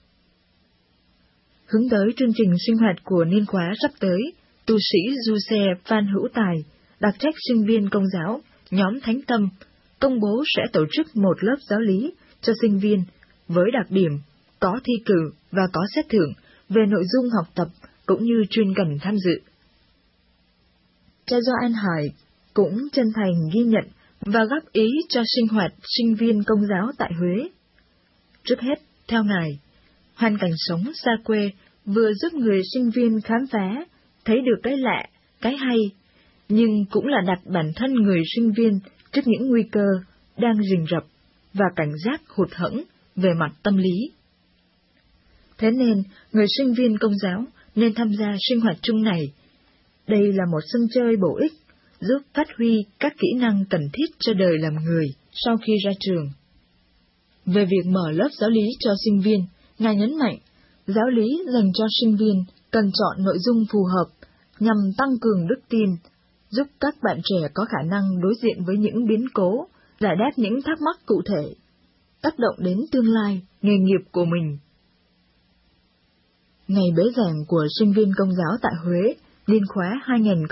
Hướng tới chương trình sinh hoạt của niên khóa sắp tới, tu sĩ du xe Phan Hữu Tài, đặc trách sinh viên Công giáo, nhóm Thánh Tâm, công bố sẽ tổ chức một lớp giáo lý cho sinh viên với đặc điểm có thi cử và có xét thưởng về nội dung học tập cũng như chuyên cần tham dự. Cha Gioan Hải cũng chân thành ghi nhận và góp ý cho sinh hoạt sinh viên Công giáo tại Huế. Trước hết, theo Ngài, hoàn cảnh sống xa quê vừa giúp người sinh viên khám phá, thấy được cái lạ, cái hay, nhưng cũng là đặt bản thân người sinh viên trước những nguy cơ đang rình rập và cảnh giác hụt hẫng về mặt tâm lý. Thế nên, người sinh viên Công giáo nên tham gia sinh hoạt chung này. Đây là một sân chơi bổ ích, giúp phát huy các kỹ năng cần thiết cho đời làm người sau khi ra trường. Về việc mở lớp giáo lý cho sinh viên, Ngài nhấn mạnh, giáo lý dành cho sinh viên cần chọn nội dung phù hợp nhằm tăng cường đức tin, giúp các bạn trẻ có khả năng đối diện với những biến cố, giải đáp những thắc mắc cụ thể, tác động đến tương lai, nghề nghiệp của mình. Ngày bế giảng của sinh viên Công giáo tại Huế, niên khóa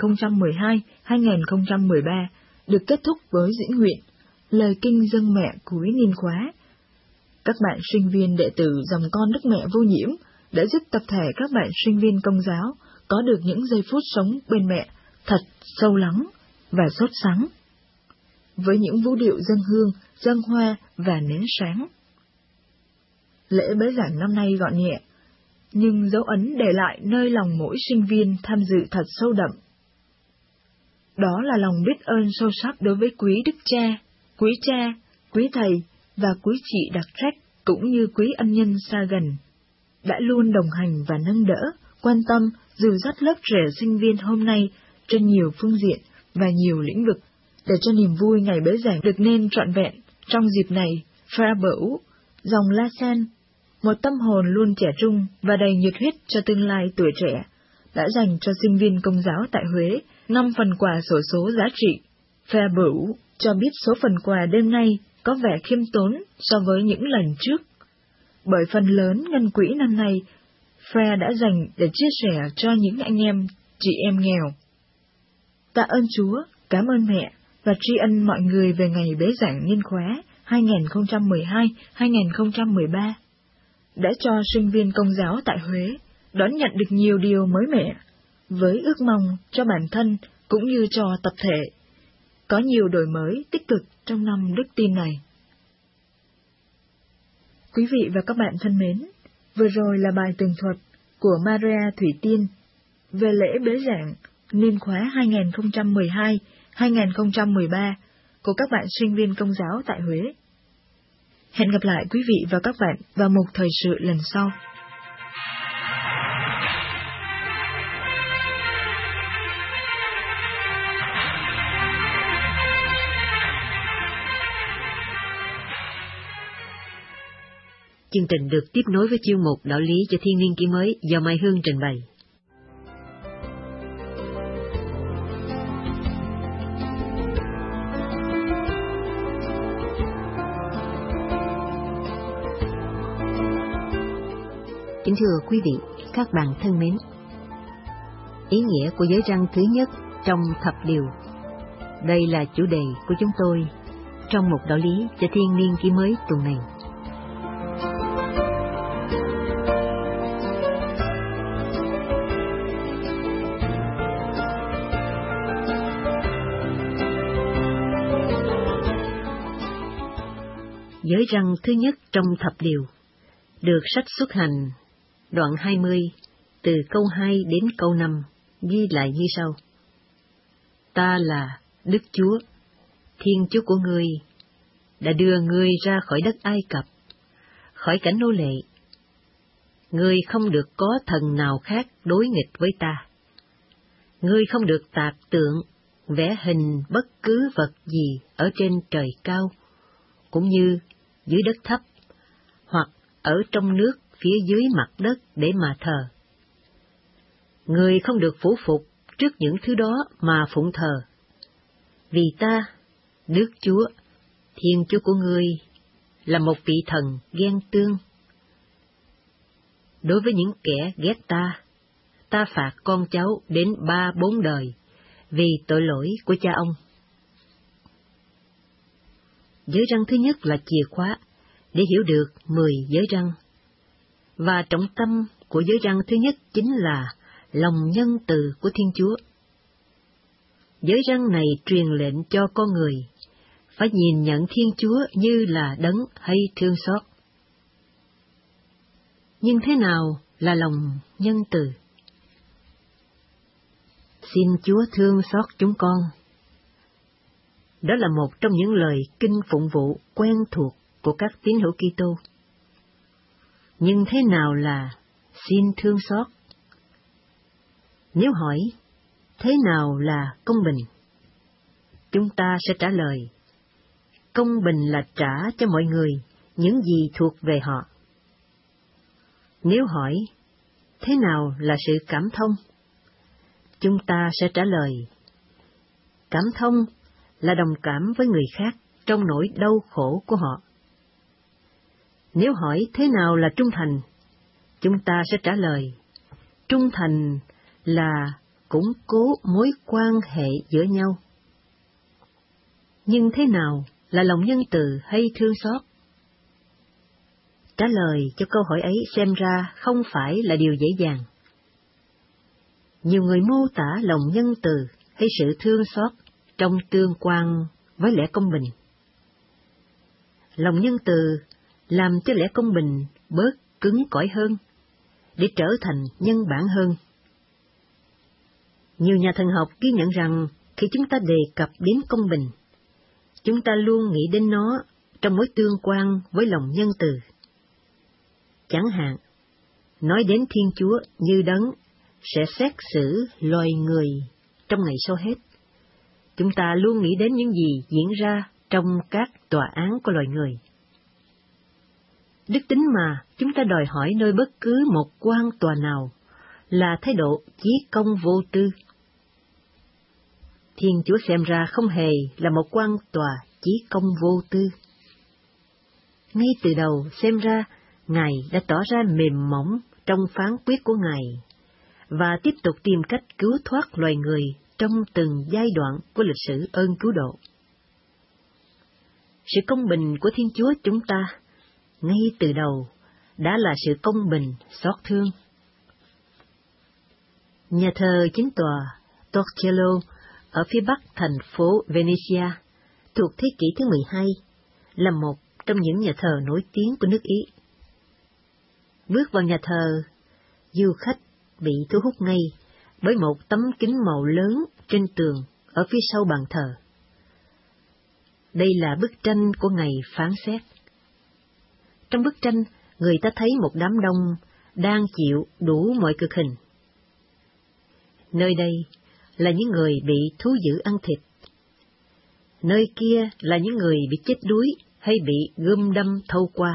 2012-2013, được kết thúc với diễn nguyện Lời Kinh Dâng Mẹ cuối niên khóa. Các bạn sinh viên đệ tử dòng con Đức Mẹ vô nhiễm đã giúp tập thể các bạn sinh viên Công giáo có được những giây phút sống bên mẹ thật sâu lắng và sốt sắng, với những vũ điệu dâng hương, dâng hoa và nến sáng. Lễ bế giảng năm nay gọn nhẹ, nhưng dấu ấn để lại nơi lòng mỗi sinh viên tham dự thật sâu đậm. Đó là lòng biết ơn sâu sắc đối với quý đức cha, quý thầy và quý chị đặc trách cũng như quý ân nhân xa gần, đã luôn đồng hành và nâng đỡ, quan tâm, dìu dắt lớp trẻ sinh viên hôm nay trên nhiều phương diện và nhiều lĩnh vực, để cho niềm vui ngày bế giảng được nên trọn vẹn. Trong dịp này, Fra Bửu, dòng La San, một tâm hồn luôn trẻ trung và đầy nhiệt huyết cho tương lai tuổi trẻ, đã dành cho sinh viên Công giáo tại Huế 5 phần quà xổ số giá trị. Fra Bửu cho biết số phần quà đêm nay có vẻ khiêm tốn so với những lần trước, bởi phần lớn ngân quỹ năm nay, Fra đã dành để chia sẻ cho những anh em, chị em nghèo. Tạ ơn Chúa, cảm ơn mẹ và tri ân mọi người về ngày bế giảng niên khóa 2012-2013, đã cho sinh viên Công giáo tại Huế đón nhận được nhiều điều mới mẻ, với ước mong cho bản thân cũng như cho tập thể có nhiều đổi mới tích cực trong năm đức tin này. Quý vị và các bạn thân mến, vừa rồi là bài tường thuật của Maria Thủy Tiên về lễ bế giảng niên khóa 2012-2013 của các bạn sinh viên Công giáo tại Huế. Hẹn gặp lại quý vị và các bạn vào mục thời sự lần sau. Chương trình được tiếp nối với chuyên mục Đạo lý cho thiên niên kỷ mới do Mai Hương trình bày. Kính thưa quý vị, các bạn thân mến, ý nghĩa của giới răng thứ nhất trong thập điều. Đây là chủ đề của chúng tôi trong mục Đạo lý cho thiên niên kỷ mới tuần này. Giới răng thứ nhất trong thập điều được sách Xuất Hành đoạn 20 từ câu 2 đến câu 5 ghi lại như sau: Ta là Đức Chúa, Thiên Chúa của ngươi, đã đưa ngươi ra khỏi đất Ai Cập, khỏi cảnh nô lệ. Ngươi không được có thần nào khác đối nghịch với ta. Ngươi không được tạc tượng, vẽ hình bất cứ vật gì ở trên trời cao, cũng như dưới đất thấp, hoặc ở trong nước phía dưới mặt đất để mà thờ. Ngươi không được phủ phục trước những thứ đó mà phụng thờ. Vì ta, Đức Chúa, Thiên Chúa của ngươi là một vị thần ghen tương. Đối với những kẻ ghét ta phạt con cháu đến 3-4 đời vì tội lỗi của cha ông. Giới răn thứ nhất là chìa khóa để hiểu được 10 giới răn, và trọng tâm của giới răn thứ nhất chính là lòng nhân từ của Thiên Chúa. Giới răn này truyền lệnh cho con người phải nhìn nhận Thiên Chúa như là đấng hay thương xót. Nhưng thế nào là lòng nhân từ? Xin Chúa thương xót chúng con. Đó là một trong những lời kinh phụng vụ quen thuộc của các tín hữu Kitô. Nhưng thế nào là xin thương xót? Nếu hỏi thế nào là công bình, chúng ta sẽ trả lời công bình là trả cho mọi người những gì thuộc về họ. Nếu hỏi thế nào là sự cảm thông, chúng ta sẽ trả lời cảm thông là đồng cảm với người khác trong nỗi đau khổ của họ. Nếu hỏi thế nào là trung thành, chúng ta sẽ trả lời trung thành là củng cố mối quan hệ giữa nhau. Nhưng thế nào là lòng nhân từ hay thương xót? Trả lời cho câu hỏi ấy xem ra không phải là điều dễ dàng. Nhiều người mô tả lòng nhân từ hay sự thương xót trong tương quan với lẽ công bình. Lòng nhân từ làm cho lẽ công bình bớt cứng cỏi hơn, để trở thành nhân bản hơn. Nhiều nhà thần học ghi nhận rằng khi chúng ta đề cập đến công bình, chúng ta luôn nghĩ đến nó trong mối tương quan với lòng nhân từ. Chẳng hạn, nói đến Thiên Chúa như đấng sẽ xét xử loài người trong ngày sau hết, chúng ta luôn nghĩ đến những gì diễn ra trong các tòa án của loài người. Đức tính mà chúng ta đòi hỏi nơi bất cứ một quan tòa nào là thái độ chí công vô tư. Thiên Chúa xem ra không hề là một quan tòa chí công vô tư. Ngay từ đầu xem ra, Ngài đã tỏ ra mềm mỏng trong phán quyết của Ngài, và tiếp tục tìm cách cứu thoát loài người trong từng giai đoạn của lịch sử ơn cứu độ. Sự công bình của Thiên Chúa chúng ta, ngay từ đầu, đã là sự công bình xót thương. Nhà thờ chính tòa Torcello ở phía bắc thành phố Venezia, thuộc thế kỷ thứ 12, là một trong những nhà thờ nổi tiếng của nước Ý. Bước vào nhà thờ, du khách bị thu hút ngay bởi một tấm kính màu lớn trên tường ở phía sau bàn thờ. Đây là bức tranh của ngày phán xét. Trong bức tranh, người ta thấy một đám đông đang chịu đủ mọi cực hình. Nơi đây là những người bị thú dữ ăn thịt. Nơi kia là những người bị chết đuối hay bị gươm đâm thâu qua.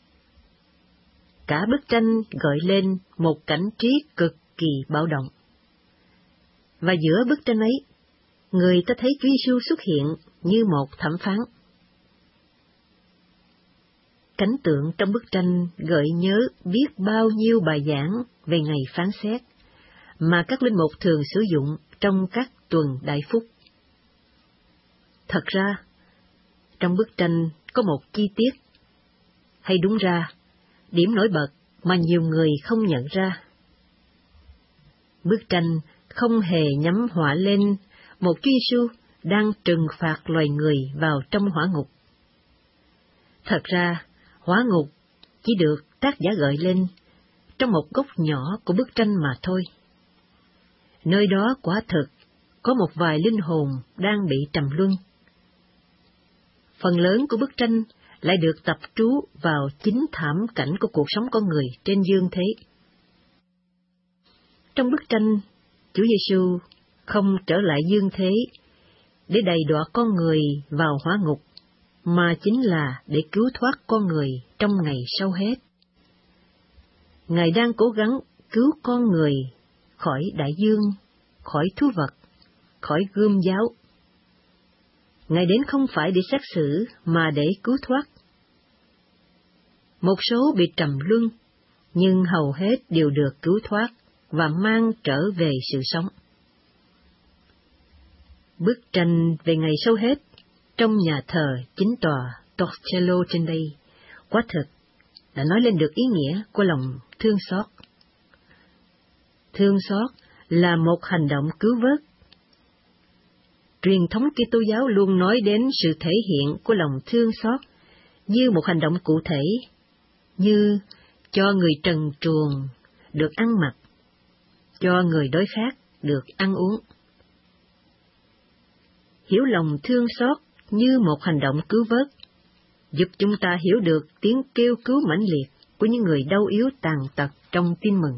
Cả bức tranh gợi lên một cảnh trí cực kỳ bạo động. Và giữa bức tranh ấy, người ta thấy Chúa Giêsu xuất hiện như một thẩm phán. Cảnh tượng trong bức tranh gợi nhớ biết bao nhiêu bài giảng về ngày phán xét mà các linh mục thường sử dụng trong các tuần đại phúc. Thật ra, trong bức tranh có một chi tiết, hay đúng ra, điểm nổi bật mà nhiều người không nhận ra. Bức tranh không hề nhắm họa lên một Chúa Giêsu đang trừng phạt loài người vào trong hỏa ngục. Thật ra, hỏa ngục chỉ được tác giả gợi lên trong một góc nhỏ của bức tranh mà thôi. Nơi đó quả thực có một vài linh hồn đang bị trầm luân. Phần lớn của bức tranh lại được tập trú vào chính thảm cảnh của cuộc sống con người trên dương thế. Trong bức tranh, Chúa Giêsu không trở lại dương thế để đày đọa con người vào hỏa ngục, mà chính là để cứu thoát con người trong ngày sau hết. Ngài đang cố gắng cứu con người khỏi đại dương, khỏi thú vật, khỏi gươm giáo. Ngài đến không phải để xét xử mà để cứu thoát. Một số bị trầm luân, nhưng hầu hết đều được cứu thoát và mang trở về sự sống. Bức tranh về ngày sau hết trong nhà thờ chính tòa Torcello trên đây, quả thực đã nói lên được ý nghĩa của lòng thương xót. Thương xót là một hành động cứu vớt. Truyền thống Kitô giáo luôn nói đến sự thể hiện của lòng thương xót như một hành động cụ thể, như cho người trần truồng được ăn mặc, cho người đói khát được ăn uống. Hiểu lòng thương xót như một hành động cứu vớt, giúp chúng ta hiểu được tiếng kêu cứu mãnh liệt của những người đau yếu tàn tật trong tin mừng.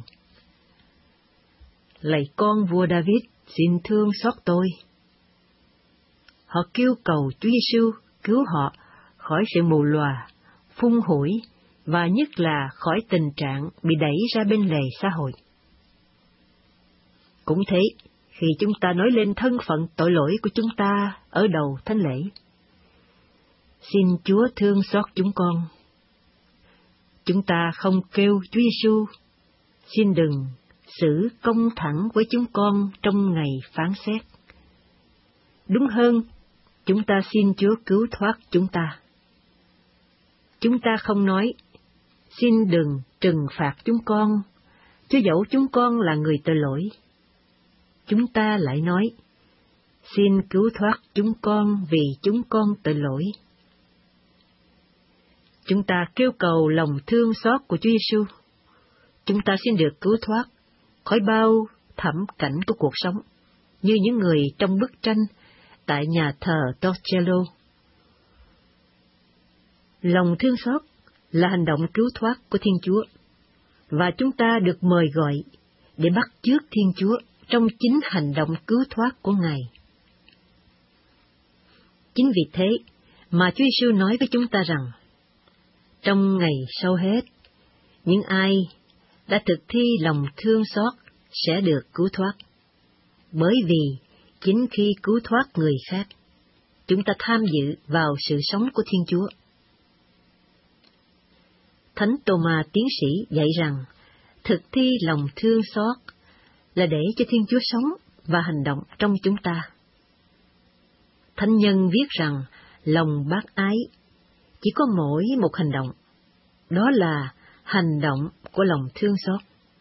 Lạy con vua David, xin thương xót tôi. Họ kêu cầu Chúa Giêsu cứu họ khỏi sự mù lòa, phung hủi và nhất là khỏi tình trạng bị đẩy ra bên lề xã hội. Cũng thế, khi chúng ta nói lên thân phận tội lỗi của chúng ta ở đầu thánh lễ, xin Chúa thương xót chúng con. Chúng ta không kêu Chúa Giêsu, xin đừng xử công thẳng với chúng con trong ngày phán xét. Đúng hơn, chúng ta xin Chúa cứu thoát chúng ta. Chúng ta không nói, xin đừng trừng phạt chúng con, chứ dẫu chúng con là người tội lỗi. Chúng ta lại nói, xin cứu thoát chúng con vì chúng con tội lỗi. Chúng ta kêu cầu lòng thương xót của Chúa Giêsu. Chúng ta xin được cứu thoát khỏi bao thảm cảnh của cuộc sống, như những người trong bức tranh tại nhà thờ Torcello. Lòng thương xót là hành động cứu thoát của Thiên Chúa, và chúng ta được mời gọi để bắt chước Thiên Chúa trong chính hành động cứu thoát của Ngài. Chính vì thế mà Chúa Giêsu nói với chúng ta rằng, trong ngày sau hết, những ai đã thực thi lòng thương xót sẽ được cứu thoát, bởi vì chính khi cứu thoát người khác, chúng ta tham dự vào sự sống của Thiên Chúa. Thánh Tô-ma tiến sĩ dạy rằng, thực thi lòng thương xót là để cho Thiên Chúa sống và hành động trong chúng ta. Thánh nhân viết rằng, lòng bác ái chỉ có mỗi một hành động, đó là hành động của lòng thương xót.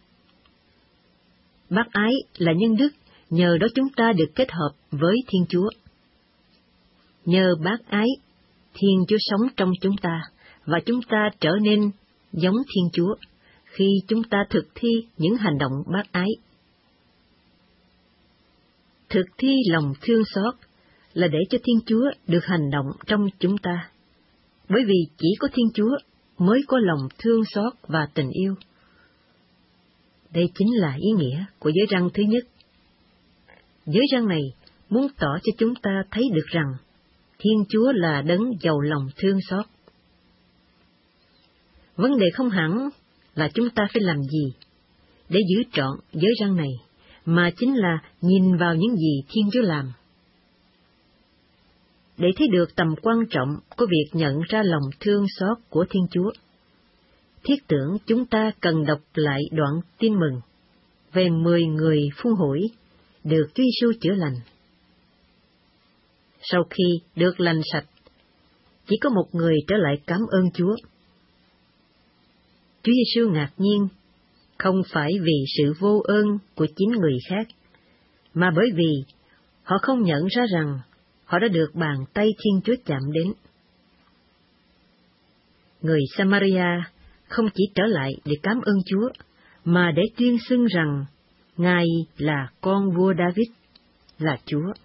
Bác ái là nhân đức, nhờ đó chúng ta được kết hợp với Thiên Chúa. Nhờ bác ái, Thiên Chúa sống trong chúng ta, và chúng ta trở nên giống Thiên Chúa khi chúng ta thực thi những hành động bác ái. Thực thi lòng thương xót là để cho Thiên Chúa được hành động trong chúng ta, bởi vì chỉ có Thiên Chúa mới có lòng thương xót và tình yêu. Đây chính là ý nghĩa của giới răn thứ nhất. Giới răn này muốn tỏ cho chúng ta thấy được rằng Thiên Chúa là đấng giàu lòng thương xót. Vấn đề không hẳn là chúng ta phải làm gì để giữ trọn giới răn này, mà chính là nhìn vào những gì Thiên Chúa làm. Để thấy được tầm quan trọng của việc nhận ra lòng thương xót của Thiên Chúa, thiết tưởng chúng ta cần đọc lại đoạn tin mừng về 10 người phun hủi được Chúa Giêsu chữa lành. Sau khi được lành sạch, chỉ có một người trở lại cảm ơn Chúa. Chúa Giêsu ngạc nhiên, không phải vì sự vô ơn của chính người khác, mà bởi vì họ không nhận ra rằng họ đã được bàn tay Thiên Chúa chạm đến. Người Samaria không chỉ trở lại để cảm ơn Chúa, mà để tuyên xưng rằng Ngài là con vua David, là Chúa.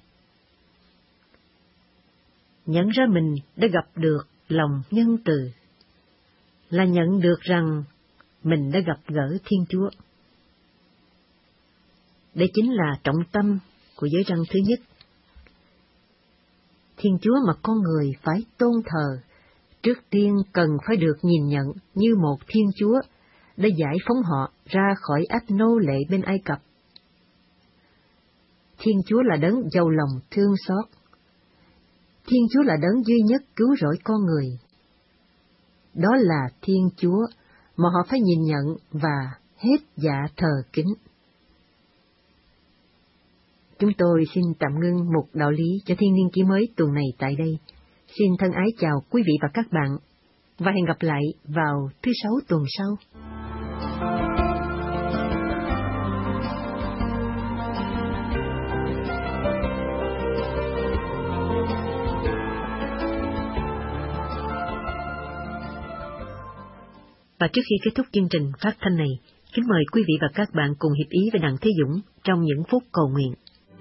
Nhận ra mình đã gặp được lòng nhân từ, là nhận được rằng mình đã gặp gỡ Thiên Chúa. Đây chính là trọng tâm của giới răn thứ nhất. Thiên Chúa mà con người phải tôn thờ, trước tiên cần phải được nhìn nhận như một Thiên Chúa đã giải phóng họ ra khỏi ách nô lệ bên Ai Cập. Thiên Chúa là đấng giàu lòng thương xót. Thiên Chúa là đấng duy nhất cứu rỗi con người. Đó là Thiên Chúa mà họ phải nhìn nhận và hết dạ thờ kính. Chúng tôi xin tạm ngưng một đạo lý cho Thiên Niên Ký Mới tuần này tại đây. Xin thân ái chào quý vị và các bạn, và hẹn gặp lại vào thứ Sáu tuần sau. Và trước khi kết thúc chương trình phát thanh này, kính mời quý vị và các bạn cùng hiệp ý với Đặng Thế Dũng trong những phút cầu nguyện.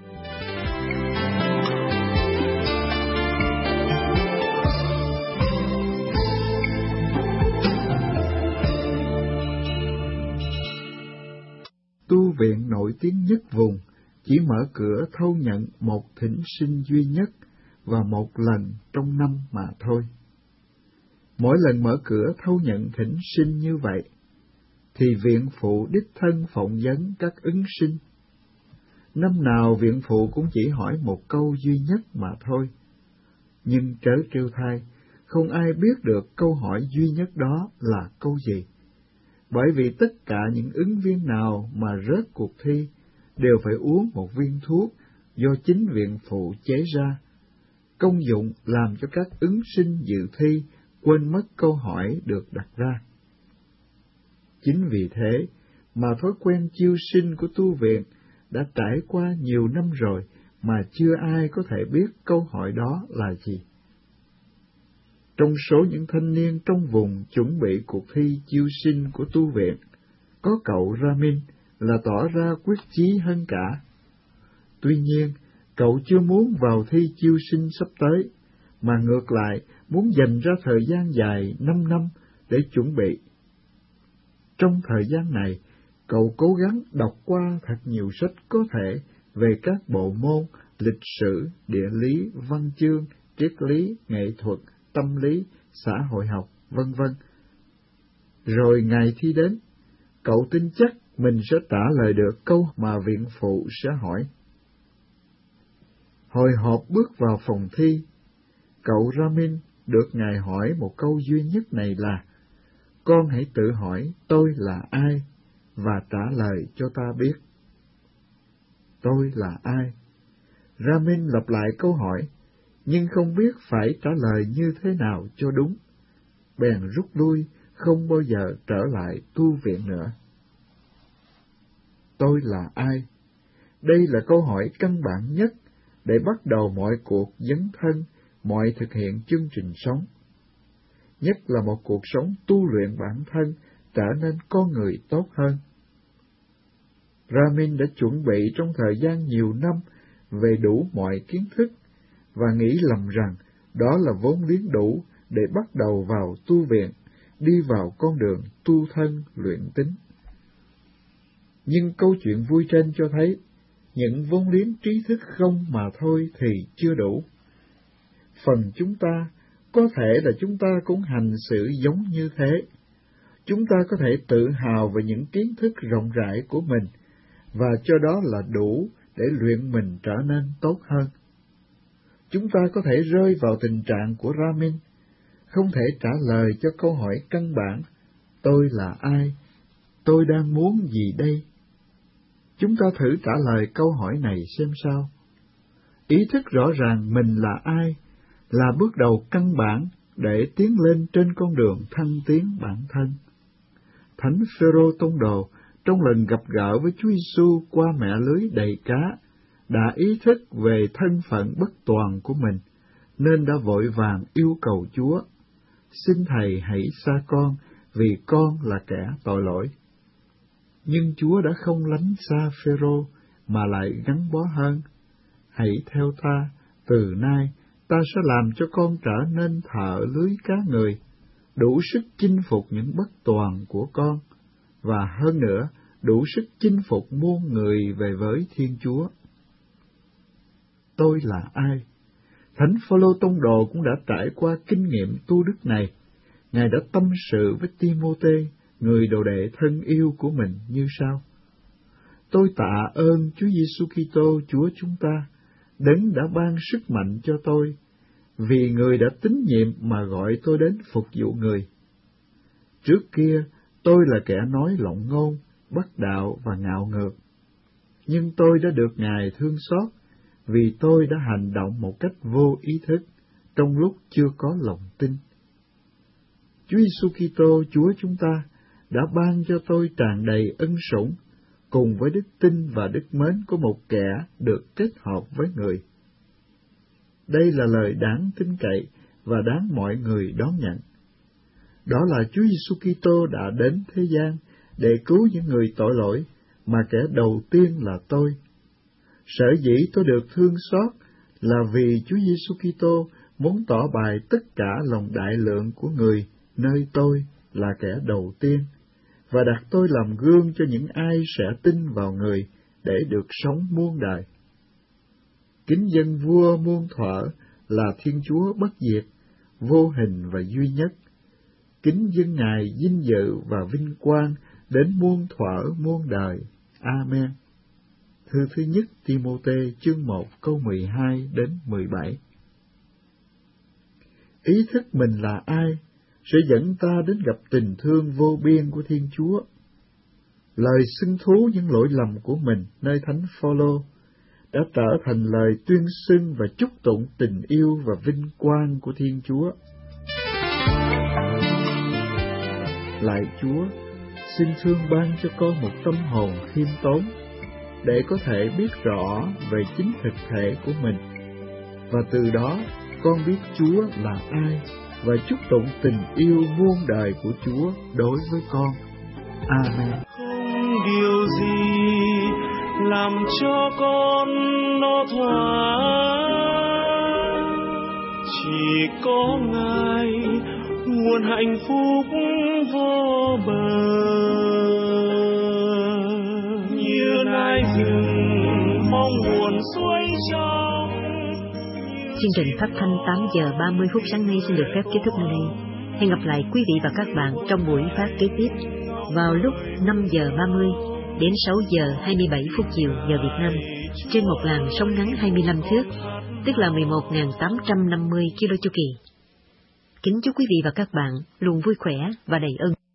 Tu viện nổi tiếng nhất vùng chỉ mở cửa thâu nhận một thỉnh sinh duy nhất và một lần trong năm mà thôi. Mỗi lần mở cửa thâu nhận thỉnh sinh như vậy, thì viện phụ đích thân phỏng vấn các ứng sinh. Năm nào viện phụ cũng chỉ hỏi một câu duy nhất mà thôi. Nhưng trớ trêu thay, không ai biết được câu hỏi duy nhất đó là câu gì. Bởi vì tất cả những ứng viên nào mà rớt cuộc thi đều phải uống một viên thuốc do chính viện phụ chế ra, công dụng làm cho các ứng sinh dự thi quên mất câu hỏi được đặt ra. Chính vì thế mà thói quen chiêu sinh của tu viện đã trải qua nhiều năm rồi mà chưa ai có thể biết câu hỏi đó là gì. Trong số những thanh niên trong vùng chuẩn bị cuộc thi chiêu sinh của tu viện, có cậu Ramin là tỏ ra quyết chí hơn cả. Tuy nhiên, cậu chưa muốn vào thi chiêu sinh sắp tới, mà ngược lại muốn dành ra thời gian dài 5 năm để chuẩn bị. Trong thời gian này, cậu cố gắng đọc qua thật nhiều sách có thể về các bộ môn lịch sử, địa lý, văn chương, triết lý, nghệ thuật, tâm lý, xã hội học, vân vân. Rồi ngày thi đến, cậu tin chắc mình sẽ trả lời được câu mà viện phụ sẽ hỏi. Hồi hộp bước vào phòng thi, cậu Ramin được Ngài hỏi một câu duy nhất này là: con hãy tự hỏi tôi là ai và trả lời cho ta biết. Tôi là ai? Ramin lặp lại câu hỏi, nhưng không biết phải trả lời như thế nào cho đúng. Bèn rút lui, không bao giờ trở lại tu viện nữa. Tôi là ai? Đây là câu hỏi căn bản nhất để bắt đầu mọi cuộc dấn thân, mọi thực hiện chương trình sống. Nhất là một cuộc sống tu luyện bản thân, trở nên con người tốt hơn. Ramin đã chuẩn bị trong thời gian nhiều năm về đủ mọi kiến thức, và nghĩ lầm rằng đó là vốn liếng đủ để bắt đầu vào tu viện, đi vào con đường tu thân luyện tính. Nhưng câu chuyện vui trên cho thấy, những vốn liếng trí thức không mà thôi thì chưa đủ. Phần chúng ta, có thể là chúng ta cũng hành xử giống như thế. Chúng ta có thể tự hào về những kiến thức rộng rãi của mình, và cho đó là đủ để luyện mình trở nên tốt hơn. Chúng ta có thể rơi vào tình trạng của Ramin, không thể trả lời cho câu hỏi căn bản, tôi là ai, tôi đang muốn gì đây? Chúng ta thử trả lời câu hỏi này xem sao. Ý thức rõ ràng mình là ai là bước đầu căn bản để tiến lên trên con đường thăng tiến bản thân. Thánh Phêrô Tông Đồ trong lần gặp gỡ với Chúa Giêsu qua mẹ lưới đầy cá đã ý thức về thân phận bất toàn của mình, nên đã vội vàng yêu cầu Chúa: xin Thầy hãy xa con, vì con là kẻ tội lỗi. Nhưng Chúa đã không lánh xa Phêrô, mà lại gắn bó hơn: hãy theo ta, từ nay ta sẽ làm cho con trở nên thợ lưới cá người, đủ sức chinh phục những bất toàn của con, và hơn nữa, đủ sức chinh phục muôn người về với Thiên Chúa. Tôi là ai? Thánh Phêrô Tông Đồ cũng đã trải qua kinh nghiệm tu đức này. Ngài đã tâm sự với Ti-mô-thê, người đồ đệ thân yêu của mình như sau: tôi tạ ơn Chúa Giêsu Kitô Chúa chúng ta, đấng đã ban sức mạnh cho tôi, vì người đã tín nhiệm mà gọi tôi đến phục vụ người. Trước kia, tôi là kẻ nói lộng ngôn, bất đạo và ngạo ngược. Nhưng tôi đã được Ngài thương xót, vì tôi đã hành động một cách vô ý thức, trong lúc chưa có lòng tin. Chúa Giêsu Kitô Chúa chúng ta đã ban cho tôi tràn đầy ân sủng, cùng với đức tin và đức mến của một kẻ được kết hợp với người. Đây là lời đáng tin cậy và đáng mọi người đón nhận. Đó là Chúa Giêsu Kitô đã đến thế gian để cứu những người tội lỗi, mà kẻ đầu tiên là tôi. Sở dĩ tôi được thương xót là vì Chúa Giêsu Kitô muốn tỏ bày tất cả lòng đại lượng của người nơi tôi là kẻ đầu tiên, và đặt tôi làm gương cho những ai sẽ tin vào người để được sống muôn đời. Kính dân vua muôn thuở là Thiên Chúa bất diệt, vô hình và duy nhất. Kính dân Ngài vinh dự và vinh quang đến muôn thuở muôn đời. Amen. Thư thứ nhất Ti-mô-thê chương 1 câu 12 đến 17. Ý thức mình là ai sẽ dẫn ta đến gặp tình thương vô biên của Thiên Chúa. Lời xưng thú những lỗi lầm của mình nơi Thánh Phao-lô đã trở thành lời tuyên xưng và chúc tụng tình yêu và vinh quang của Thiên Chúa. Lạy Chúa, xin thương ban cho con một tâm hồn khiêm tốn, để có thể biết rõ về chính thực thể của mình, và từ đó con biết Chúa là ai, và chúc tụng tình yêu muôn đời của Chúa đối với con. Amen. Không điều gì làm cho con nó thỏa, chỉ có Ngài nguồn hạnh phúc vô bờ. Như nai rừng mong nguồn suối trong. Chương trình phát thanh 8 giờ 30 phút sáng nay xin được phép kết thúc nơi đây. Hẹn gặp lại quý vị và các bạn trong buổi phát kế tiếp vào lúc 5 giờ 30 đến 6 giờ 27 phút chiều giờ Việt Nam trên một làn sóng ngắn 25 thước, tức là 11.850 km chu kỳ. Kính chúc quý vị và các bạn luôn vui khỏe và đầy ơn.